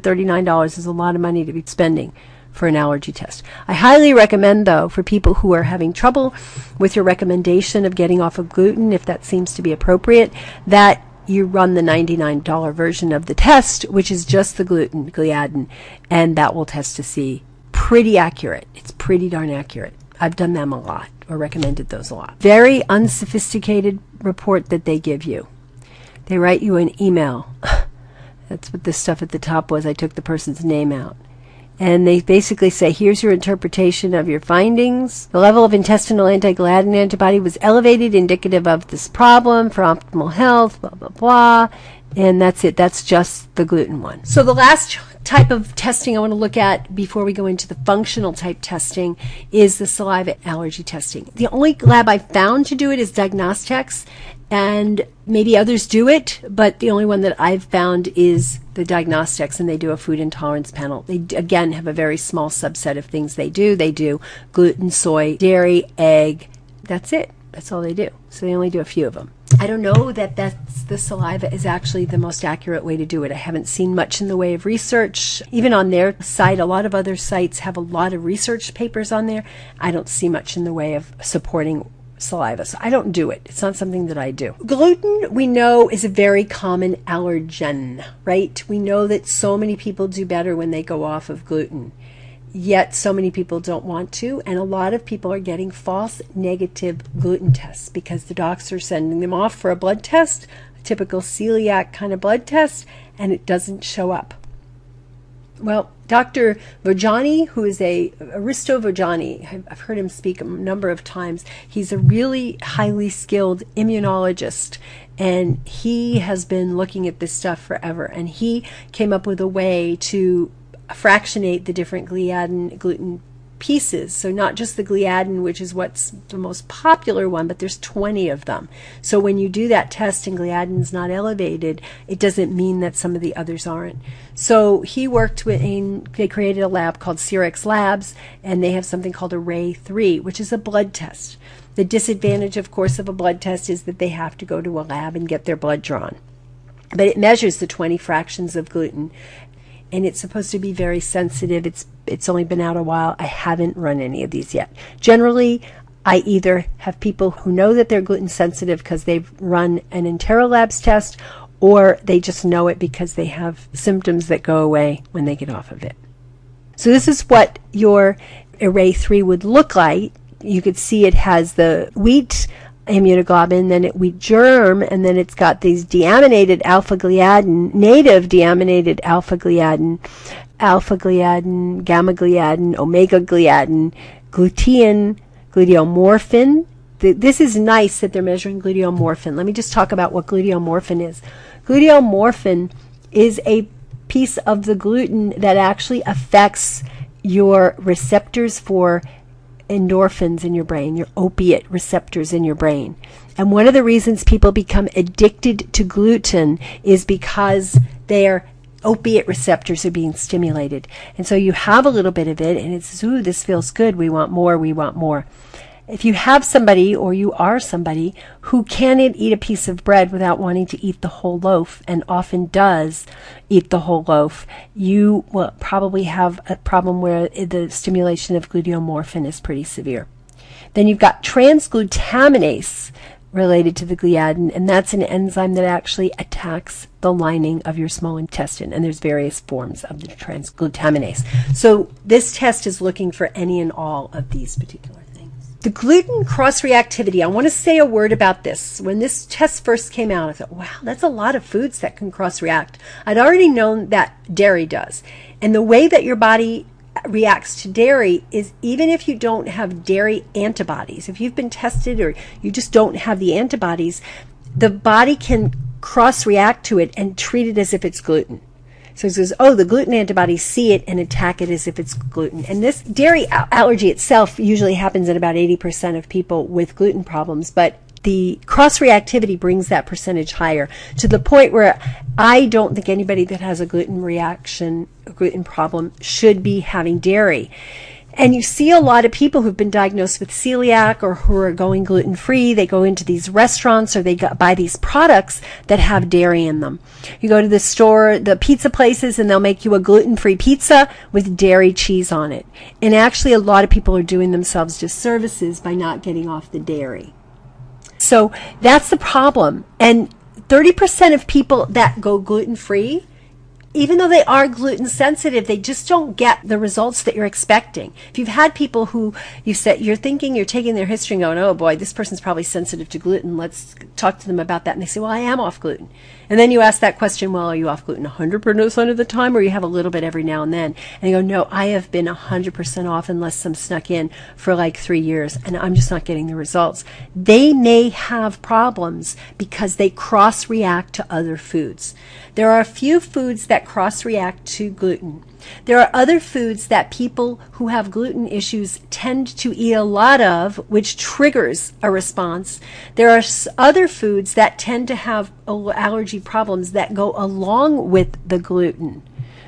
A: $539 is a lot of money to be spending for an allergy test. I highly recommend, though, for people who are having trouble with your recommendation of getting off of gluten, if that seems to be appropriate, that you run the $99 version of the test, which is just the gluten, gliadin, and that will test to see pretty accurate. It's pretty darn accurate. I've done them a lot, or recommended those a lot. Very unsophisticated report that they give you. They write you an email. That's what this stuff at the top was. I took the person's name out. And they basically say, here's your interpretation of your findings. The level of intestinal anti-gliadin antibody was elevated, indicative of this problem for optimal health, blah, blah, blah. And that's it. That's just the gluten one. So the last type of testing I want to look at before we go into the functional type testing is the saliva allergy testing. The only lab I found to do it is Diagnostics, and maybe others do it, but the only one that I've found is the Diagnostics, and they do a food intolerance panel. They, again, have a very small subset of things they do. They do gluten, soy, dairy, egg. That's it. That's all they do. So they only do a few of them. I don't know that the saliva is actually the most accurate way to do it. I haven't seen much in the way of research. Even on their site, a lot of other sites have a lot of research papers on there. I don't see much in the way of supporting saliva. So I don't do it. It's not something that I do. Gluten, we know, is a very common allergen, right? We know that so many people do better when they go off of gluten. Yet so many people don't want to, and a lot of people are getting false negative gluten tests because the docs are sending them off for a blood test, a typical celiac kind of blood test, and it doesn't show up. Well, Dr. Vojani, who is Aristo Vojani, I've heard him speak a number of times. He's a really highly skilled immunologist, and he has been looking at this stuff forever, and he came up with a way to fractionate the different gliadin gluten pieces. So not just the gliadin, which is what's the most popular one, but there's 20 of them. So when you do that test and gliadin's not elevated, it doesn't mean that some of the others aren't. So he worked they created a lab called Cerex Labs, and they have something called Array3, which is a blood test. The disadvantage, of course, of a blood test is that they have to go to a lab and get their blood drawn. But it measures the 20 fractions of gluten, and it's supposed to be very sensitive. It's only been out a while. I haven't run any of these yet. Generally, I either have people who know that they're gluten sensitive because they've run an Interalabs test, or they just know it because they have symptoms that go away when they get off of it. So this is what your Array3 would look like. You could see it has the wheat immunoglobulin, then wheat germ, and then it's got these deaminated alpha-gliadin, native deaminated alpha-gliadin, gamma-gliadin, omega-gliadin, glutein, gluteomorphin. This is nice that they're measuring gluteomorphin. Let me just talk about what gluteomorphin is. Gluteomorphin is a piece of the gluten that actually affects your receptors for endorphins in your brain, your opiate receptors in your brain. And one of the reasons people become addicted to gluten is because their opiate receptors are being stimulated. And so you have a little bit of it, and it's, ooh, this feels good. We want more. We want more. If you have somebody, or you are somebody, who cannot eat a piece of bread without wanting to eat the whole loaf, and often does eat the whole loaf, you will probably have a problem where the stimulation of gluteomorphin is pretty severe. Then you've got transglutaminase related to the gliadin, and that's an enzyme that actually attacks the lining of your small intestine, and there's various forms of the transglutaminase. So this test is looking for any and all of these particular things. The gluten cross-reactivity, I want to say a word about this. When this test first came out, I thought, wow, that's a lot of foods that can cross-react. I'd already known that dairy does. And the way that your body reacts to dairy is, even if you don't have dairy antibodies, if you've been tested or you just don't have the antibodies, the body can cross-react to it and treat it as if it's gluten. So it says, oh, the gluten antibodies see it and attack it as if it's gluten. And this dairy allergy itself usually happens in about 80% of people with gluten problems, but the cross-reactivity brings that percentage higher, to the point where I don't think anybody that has a gluten reaction, a gluten problem, should be having dairy. And you see a lot of people who've been diagnosed with celiac or who are going gluten-free. They go into these restaurants or they buy these products that have dairy in them. You go to the store, the pizza places, and they'll make you a gluten-free pizza with dairy cheese on it. And actually, a lot of people are doing themselves disservices by not getting off the dairy. So that's the problem. And 30% of people that go gluten-free, even though they are gluten sensitive, they just don't get the results that you're expecting. If you've had people who you're taking their history and going, oh boy, this person's probably sensitive to gluten, let's talk to them about that. And they say, well, I am off gluten. And then you ask that question, well, are you off gluten 100% of the time, or you have a little bit every now and then? And they go, no, I have been 100% off unless some snuck in for like 3 years, and I'm just not getting the results. They may have problems because they cross-react to other foods. There are a few foods that cross-react to gluten. There are other foods that people who have gluten issues tend to eat a lot of, which triggers a response. There are other foods that tend to have allergy problems that go along with the gluten.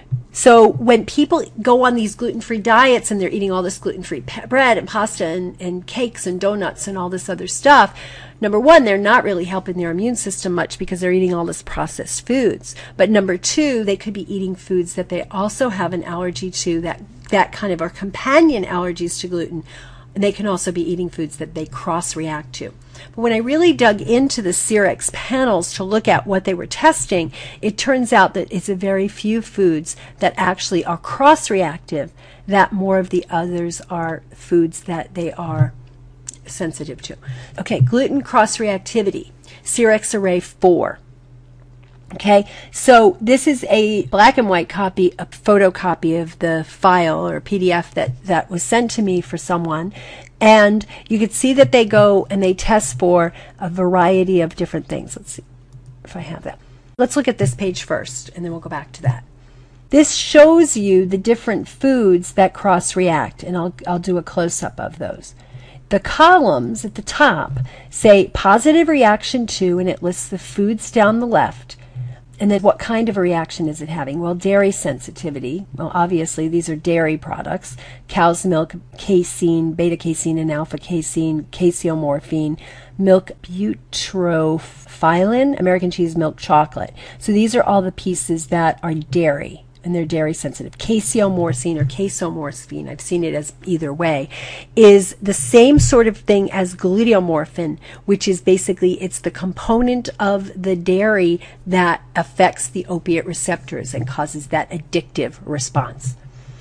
A: So when people go on these gluten-free diets and they're eating all this gluten-free bread and pasta and cakes and donuts and all this other stuff, number one, they're not really helping their immune system much because they're eating all this processed foods. But number two, they could be eating foods that they also have an allergy to, that kind of are companion allergies to gluten. And they can also be eating foods that they cross-react to. But when I really dug into the Serex panels to look at what they were testing, it turns out that it's a very few foods that actually are cross-reactive, that more of the others are foods that they are sensitive to. Okay, gluten cross-reactivity, Serex Array 4. Okay, so this is a black and white copy, a photocopy of the file or PDF that was sent to me for someone. And you could see that they go and they test for a variety of different things. Let's see if I have that. Let's look at this page first, and then we'll go back to that. This shows you the different foods that cross-react, and I'll do a close-up of those. The columns at the top say positive reaction to, and it lists the foods down the left. And then what kind of a reaction is it having? Well, dairy sensitivity. Well, obviously, these are dairy products. Cow's milk, casein, beta-casein and alpha-casein, casomorphine, milk butyrophyllin, American cheese, milk chocolate. So these are all the pieces that are dairy, and they're dairy sensitive. Casomorphine or casomorphine, I've seen it as either way, is the same sort of thing as gluteomorphin, which is basically, it's the component of the dairy that affects the opiate receptors and causes that addictive response.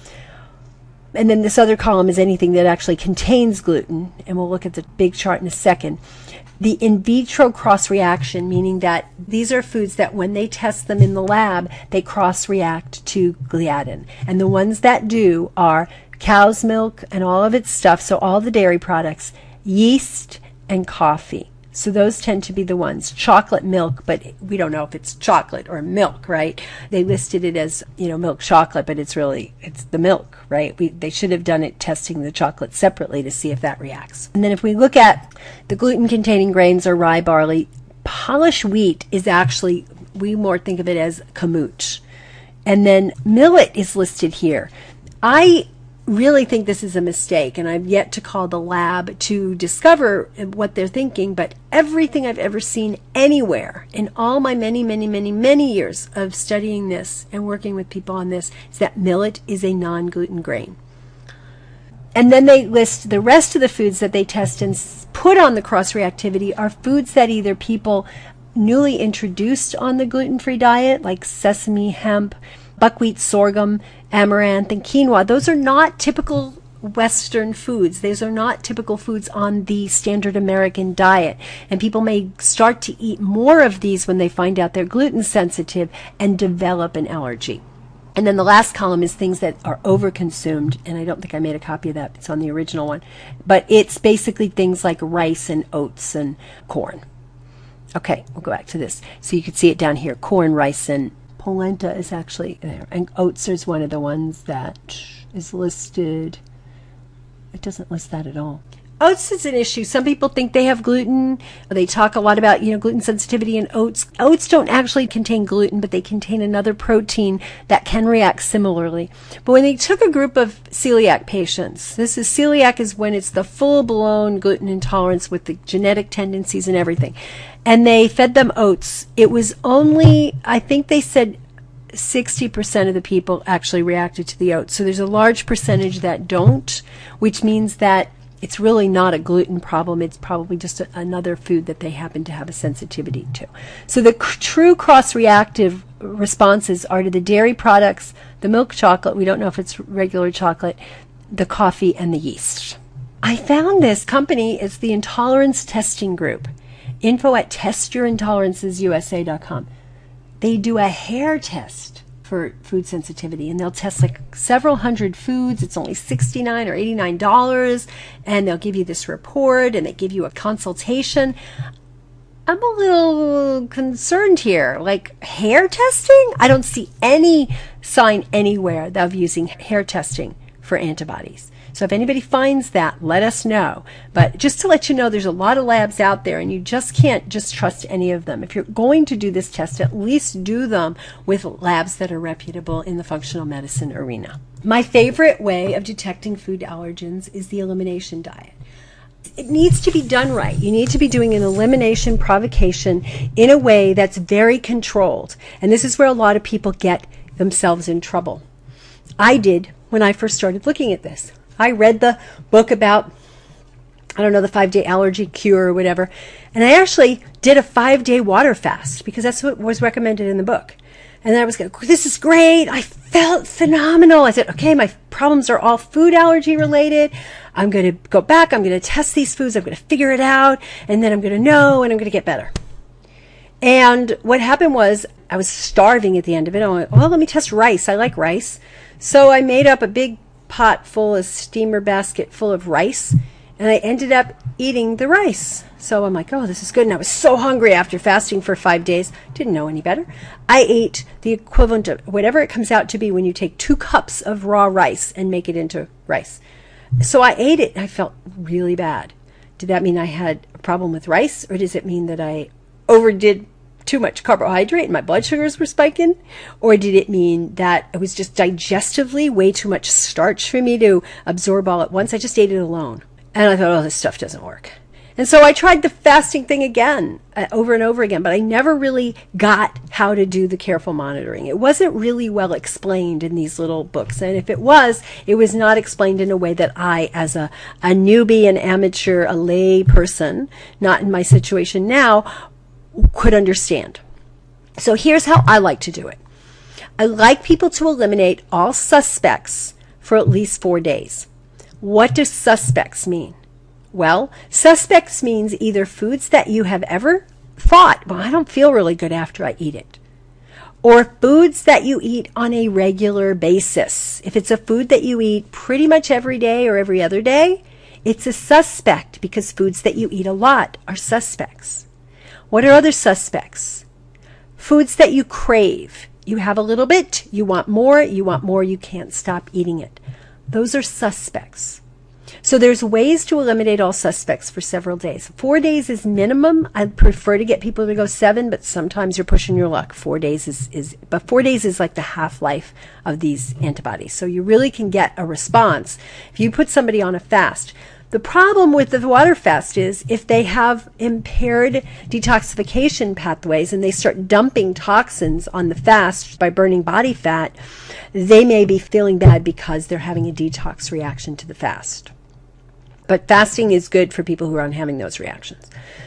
A: And then this other column is anything that actually contains gluten, and we'll look at the big chart in a second. The in vitro cross-reaction, meaning that these are foods that when they test them in the lab, they cross-react to gliadin. And the ones that do are cow's milk and all of its stuff, so all the dairy products, yeast, and coffee. So those tend to be the ones. Chocolate milk, but we don't know if it's chocolate or milk, right? They listed it as, milk chocolate, but it's the milk, right? They should have done it testing the chocolate separately to see if that reacts. And then if we look at the gluten-containing grains or rye, barley, polished wheat is actually, we more think of it as kamut. And then millet is listed here. I really think this is a mistake, and I've yet to call the lab to discover what they're thinking, but everything I've ever seen anywhere in all my many years of studying this and working with people on this is that millet is a non-gluten grain. And then they list the rest of the foods that they test and put on the cross-reactivity are foods that either people newly introduced on the gluten-free diet, like sesame, hemp, buckwheat, sorghum, amaranth, and quinoa. Those are not typical Western foods. Those are not typical foods on the standard American diet. And people may start to eat more of these when they find out they're gluten sensitive and develop an allergy. And then the last column is things that are overconsumed, and I don't think I made a copy of that. It's on the original one. But it's basically things like rice and oats and corn. Okay, we'll go back to this. So you can see it down here, corn, rice, and polenta is actually there. And oats is one of the ones that is listed. It doesn't list that at all. Oats is an issue. Some people think they have gluten. They talk a lot about, gluten sensitivity in oats. Oats don't actually contain gluten, but they contain another protein that can react similarly. But when they took a group of celiac patients, celiac is when it's the full-blown gluten intolerance with the genetic tendencies and everything, and they fed them oats. It was only, I think they said 60% of the people actually reacted to the oats. So there's a large percentage that don't, which means that it's really not a gluten problem. It's probably just another food that they happen to have a sensitivity to. So the true cross-reactive responses are to the dairy products, the milk chocolate, we don't know if it's regular chocolate, the coffee, and the yeast. I found this company, it's the Intolerance Testing Group. Info at testyourintolerancesusa.com. They do a hair test for food sensitivity, and they'll test like several hundred foods. It's only $69 or $89, and they'll give you this report, and they give you a consultation. I'm a little concerned here. Like hair testing? I don't see any sign anywhere of using hair testing for antibodies. So if anybody finds that, let us know. But just to let you know, there's a lot of labs out there, and you just can't just trust any of them. If you're going to do this test, at least do them with labs that are reputable in the functional medicine arena. My favorite way of detecting food allergens is the elimination diet. It needs to be done right. You need to be doing an elimination provocation in a way that's very controlled. And this is where a lot of people get themselves in trouble. I did when I first started looking at this. I read the book about I don't know, the 5-day allergy cure or whatever. And I actually did a 5-day water fast because that's what was recommended in the book. And then I was going, this is great. I felt phenomenal. I said, okay, my problems are all food allergy related. I'm going to go back. I'm going to test these foods. I'm going to figure it out. And then I'm going to know and I'm going to get better. And what happened was I was starving at the end of it. I went, well, let me test rice. I like rice. So I made up a big pot full, a steamer basket full of rice. And I ended up eating the rice. So I'm like, oh, this is good. And I was so hungry after fasting for 5 days. Didn't know any better. I ate the equivalent of whatever it comes out to be when you take 2 cups of raw rice and make it into rice. So I ate it and I felt really bad. Did that mean I had a problem with rice? Or does it mean that I overdid too much carbohydrate and my blood sugars were spiking? Or did it mean that it was just digestively way too much starch for me to absorb all at once? I just ate it alone. And I thought, oh, this stuff doesn't work. And so I tried the fasting thing again, over and over again, but I never really got how to do the careful monitoring. It wasn't really well explained in these little books. And if it was not explained in a way that I, as a newbie, an amateur, a lay person, not in my situation now, could understand. So here's how I like to do it. I like people to eliminate all suspects for at least 4 days. What does suspects mean? Well, suspects means either foods that you have ever thought, well, I don't feel really good after I eat it, or foods that you eat on a regular basis. If it's a food that you eat pretty much every day or every other day, it's a suspect because foods that you eat a lot are suspects. What are other suspects? Foods that you crave. You have a little bit, you want more, you can't stop eating it. Those are suspects. So there's ways to eliminate all suspects for several days. 4 days is minimum. I'd prefer to get people to go 7, but sometimes you're pushing your luck. 4 days but 4 days is like the half-life of these antibodies. So you really can get a response if you put somebody on a fast. The problem with the water fast is if they have impaired detoxification pathways and they start dumping toxins on the fast by burning body fat, they may be feeling bad because they're having a detox reaction to the fast. But fasting is good for people who aren't having those reactions.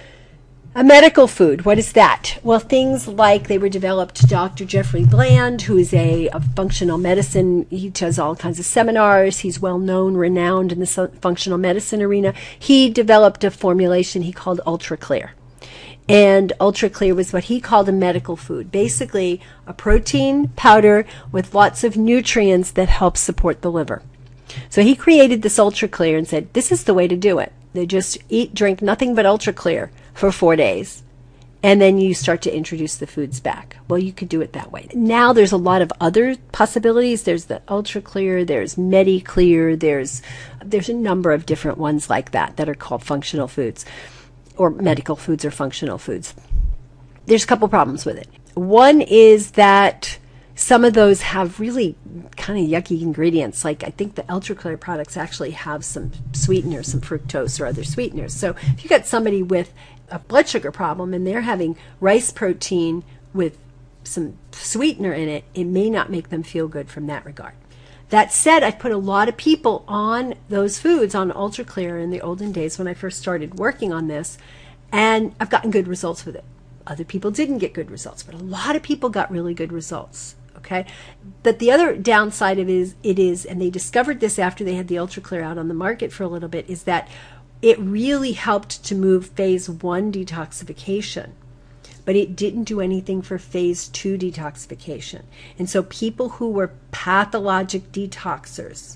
A: A medical food, what is that? Well, things like they were developed, Dr. Jeffrey Bland, who is a functional medicine. He does all kinds of seminars. He's well known, renowned in the functional medicine arena. He developed a formulation he called Ultra Clear. And Ultra Clear was what he called a medical food, basically a protein powder with lots of nutrients that help support the liver. So he created this Ultra Clear and said, this is the way to do it. They just drink nothing but Ultra Clear for 4 days. And then you start to introduce the foods back. Well, you could do it that way. Now there's a lot of other possibilities. There's the Ultra Clear, there's MediClear, there's a number of different ones like that are called functional foods, or medical foods or functional foods. There's a couple problems with it. One is that some of those have really kind of yucky ingredients. Like I think the Ultra Clear products actually have some sweeteners, some fructose or other sweeteners. So if you got somebody with a blood sugar problem and they're having rice protein with some sweetener in it, it may not make them feel good from that regard. That said, I put a lot of people on those foods, on Ultra Clear in the olden days when I first started working on this, and I've gotten good results with it. Other people didn't get good results, but a lot of people got really good results. Okay, but the other downside of it is, and they discovered this after they had the Ultra Clear out on the market for a little bit, is that it really helped to move phase 1 detoxification, but it didn't do anything for phase 2 detoxification. And so people who were pathologic detoxers,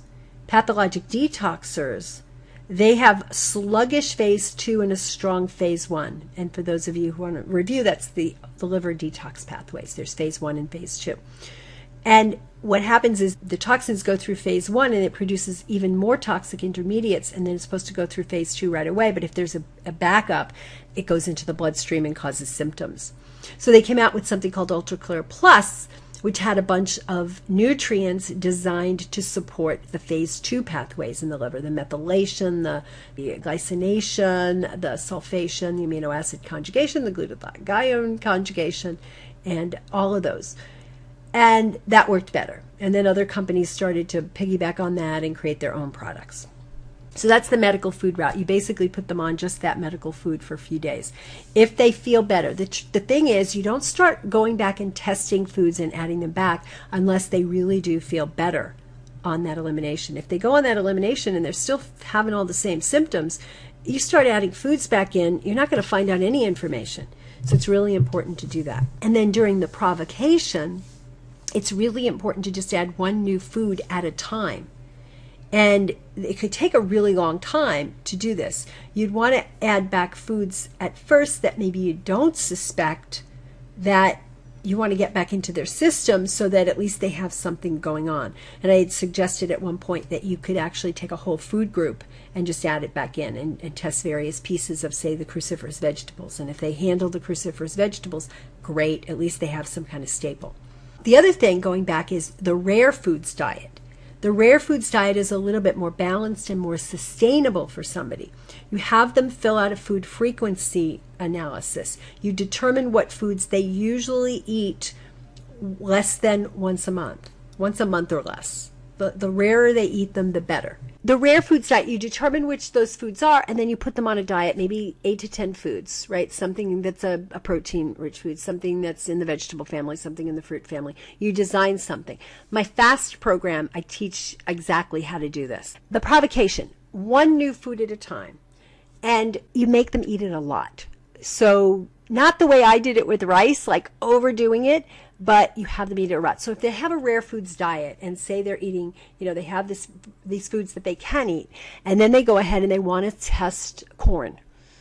A: they have sluggish phase 2 and a strong phase 1. And for those of you who want to review, that's the liver detox pathways. There's phase 1 and phase 2. And what happens is the toxins go through phase 1 and it produces even more toxic intermediates, and then it's supposed to go through phase 2 right away. But if there's a backup, it goes into the bloodstream and causes symptoms. So they came out with something called Ultra Clear Plus, which had a bunch of nutrients designed to support the phase 2 pathways in the liver, the methylation, the glycination, the sulfation, the amino acid conjugation, the glutathione conjugation, and all of those. And that worked better. And then other companies started to piggyback on that and create their own products. So that's the medical food route. You basically put them on just that medical food for a few days. If they feel better, the thing is, you don't start going back and testing foods and adding them back unless they really do feel better on that elimination. If they go on that elimination and they're still having all the same symptoms, you start adding foods back in, you're not going to find out any information. So it's really important to do that. And then during the provocation, it's really important to just add one new food at a time. And it could take a really long time to do this. You'd want to add back foods at first that maybe you don't suspect that you want to get back into their system so that at least they have something going on. And I had suggested at one point that you could actually take a whole food group and just add it back in and test various pieces of, say, the cruciferous vegetables. And if they handle the cruciferous vegetables, great, at least they have some kind of staple. The other thing going back is the rare foods diet. The rare foods diet is a little bit more balanced and more sustainable for somebody. You have them fill out a food frequency analysis. You determine what foods they usually eat less than once a month or less. The rarer they eat them, the better. The rare foods diet, you determine which those foods are, and then you put them on a diet, maybe 8 to 10 foods, right? Something that's a protein-rich food, something that's in the vegetable family, something in the fruit family. You design something. My FAST program, I teach exactly how to do this. The provocation, one new food at a time, and you make them eat it a lot. So not the way I did it with rice, like overdoing it, but you have them eat it a lot. So if they have a rare foods diet and say they're eating, they have these foods that they can eat, and then they go ahead and they want to test corn.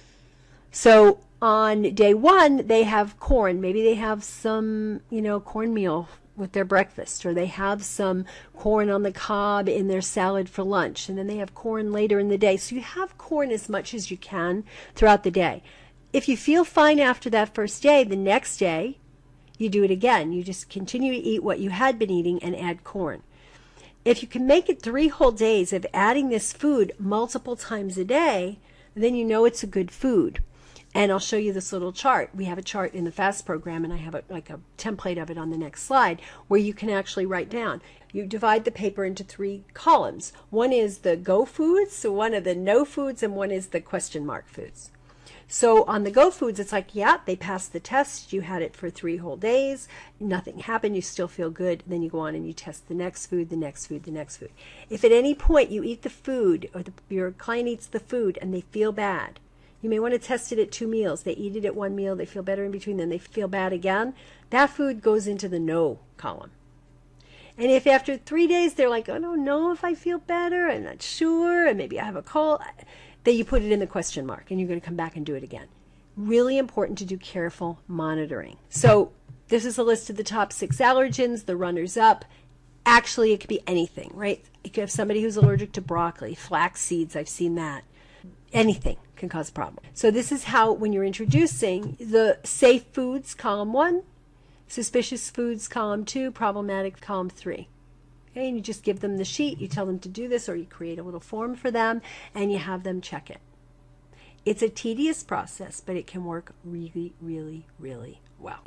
A: So on day 1, they have corn. Maybe they have some, cornmeal with their breakfast, or they have some corn on the cob in their salad for lunch, and then they have corn later in the day. So you have corn as much as you can throughout the day. If you feel fine after that first day, the next day, you do it again. You just continue to eat what you had been eating and add corn. If you can make it 3 whole days of adding this food multiple times a day, then you know it's a good food. And I'll show you this little chart. We have a chart in the FAST program, and I have a template of it on the next slide, where you can actually write down. You divide the paper into 3 columns. One is the go foods, one of the no foods, and one is the question mark foods. So on the go foods, it's like, yeah, they passed the test. You had it for 3 whole days. Nothing happened. You still feel good. Then you go on and you test the next food, the next food, the next food. If at any point you eat the food, or your client eats the food and they feel bad, you may want to test it at 2 meals. They eat it at 1 meal. They feel better in between. Then they feel bad again. That food goes into the no column. And if after 3 days they're like, I don't know if I feel better, I'm not sure, and maybe I have a cold, then you put it in the question mark, and you're going to come back and do it again. Really important to do careful monitoring. So this is a list of the top 6 allergens, the runners up. Actually, it could be anything, right? You could have somebody who's allergic to broccoli, flax seeds, I've seen that. Anything can cause a problem. So this is how, when you're introducing the safe foods, column 1, suspicious foods, column 2, problematic, column 3. Okay, and you just give them the sheet, you tell them to do this, or you create a little form for them, and you have them check it. It's a tedious process, but it can work really, really, really well.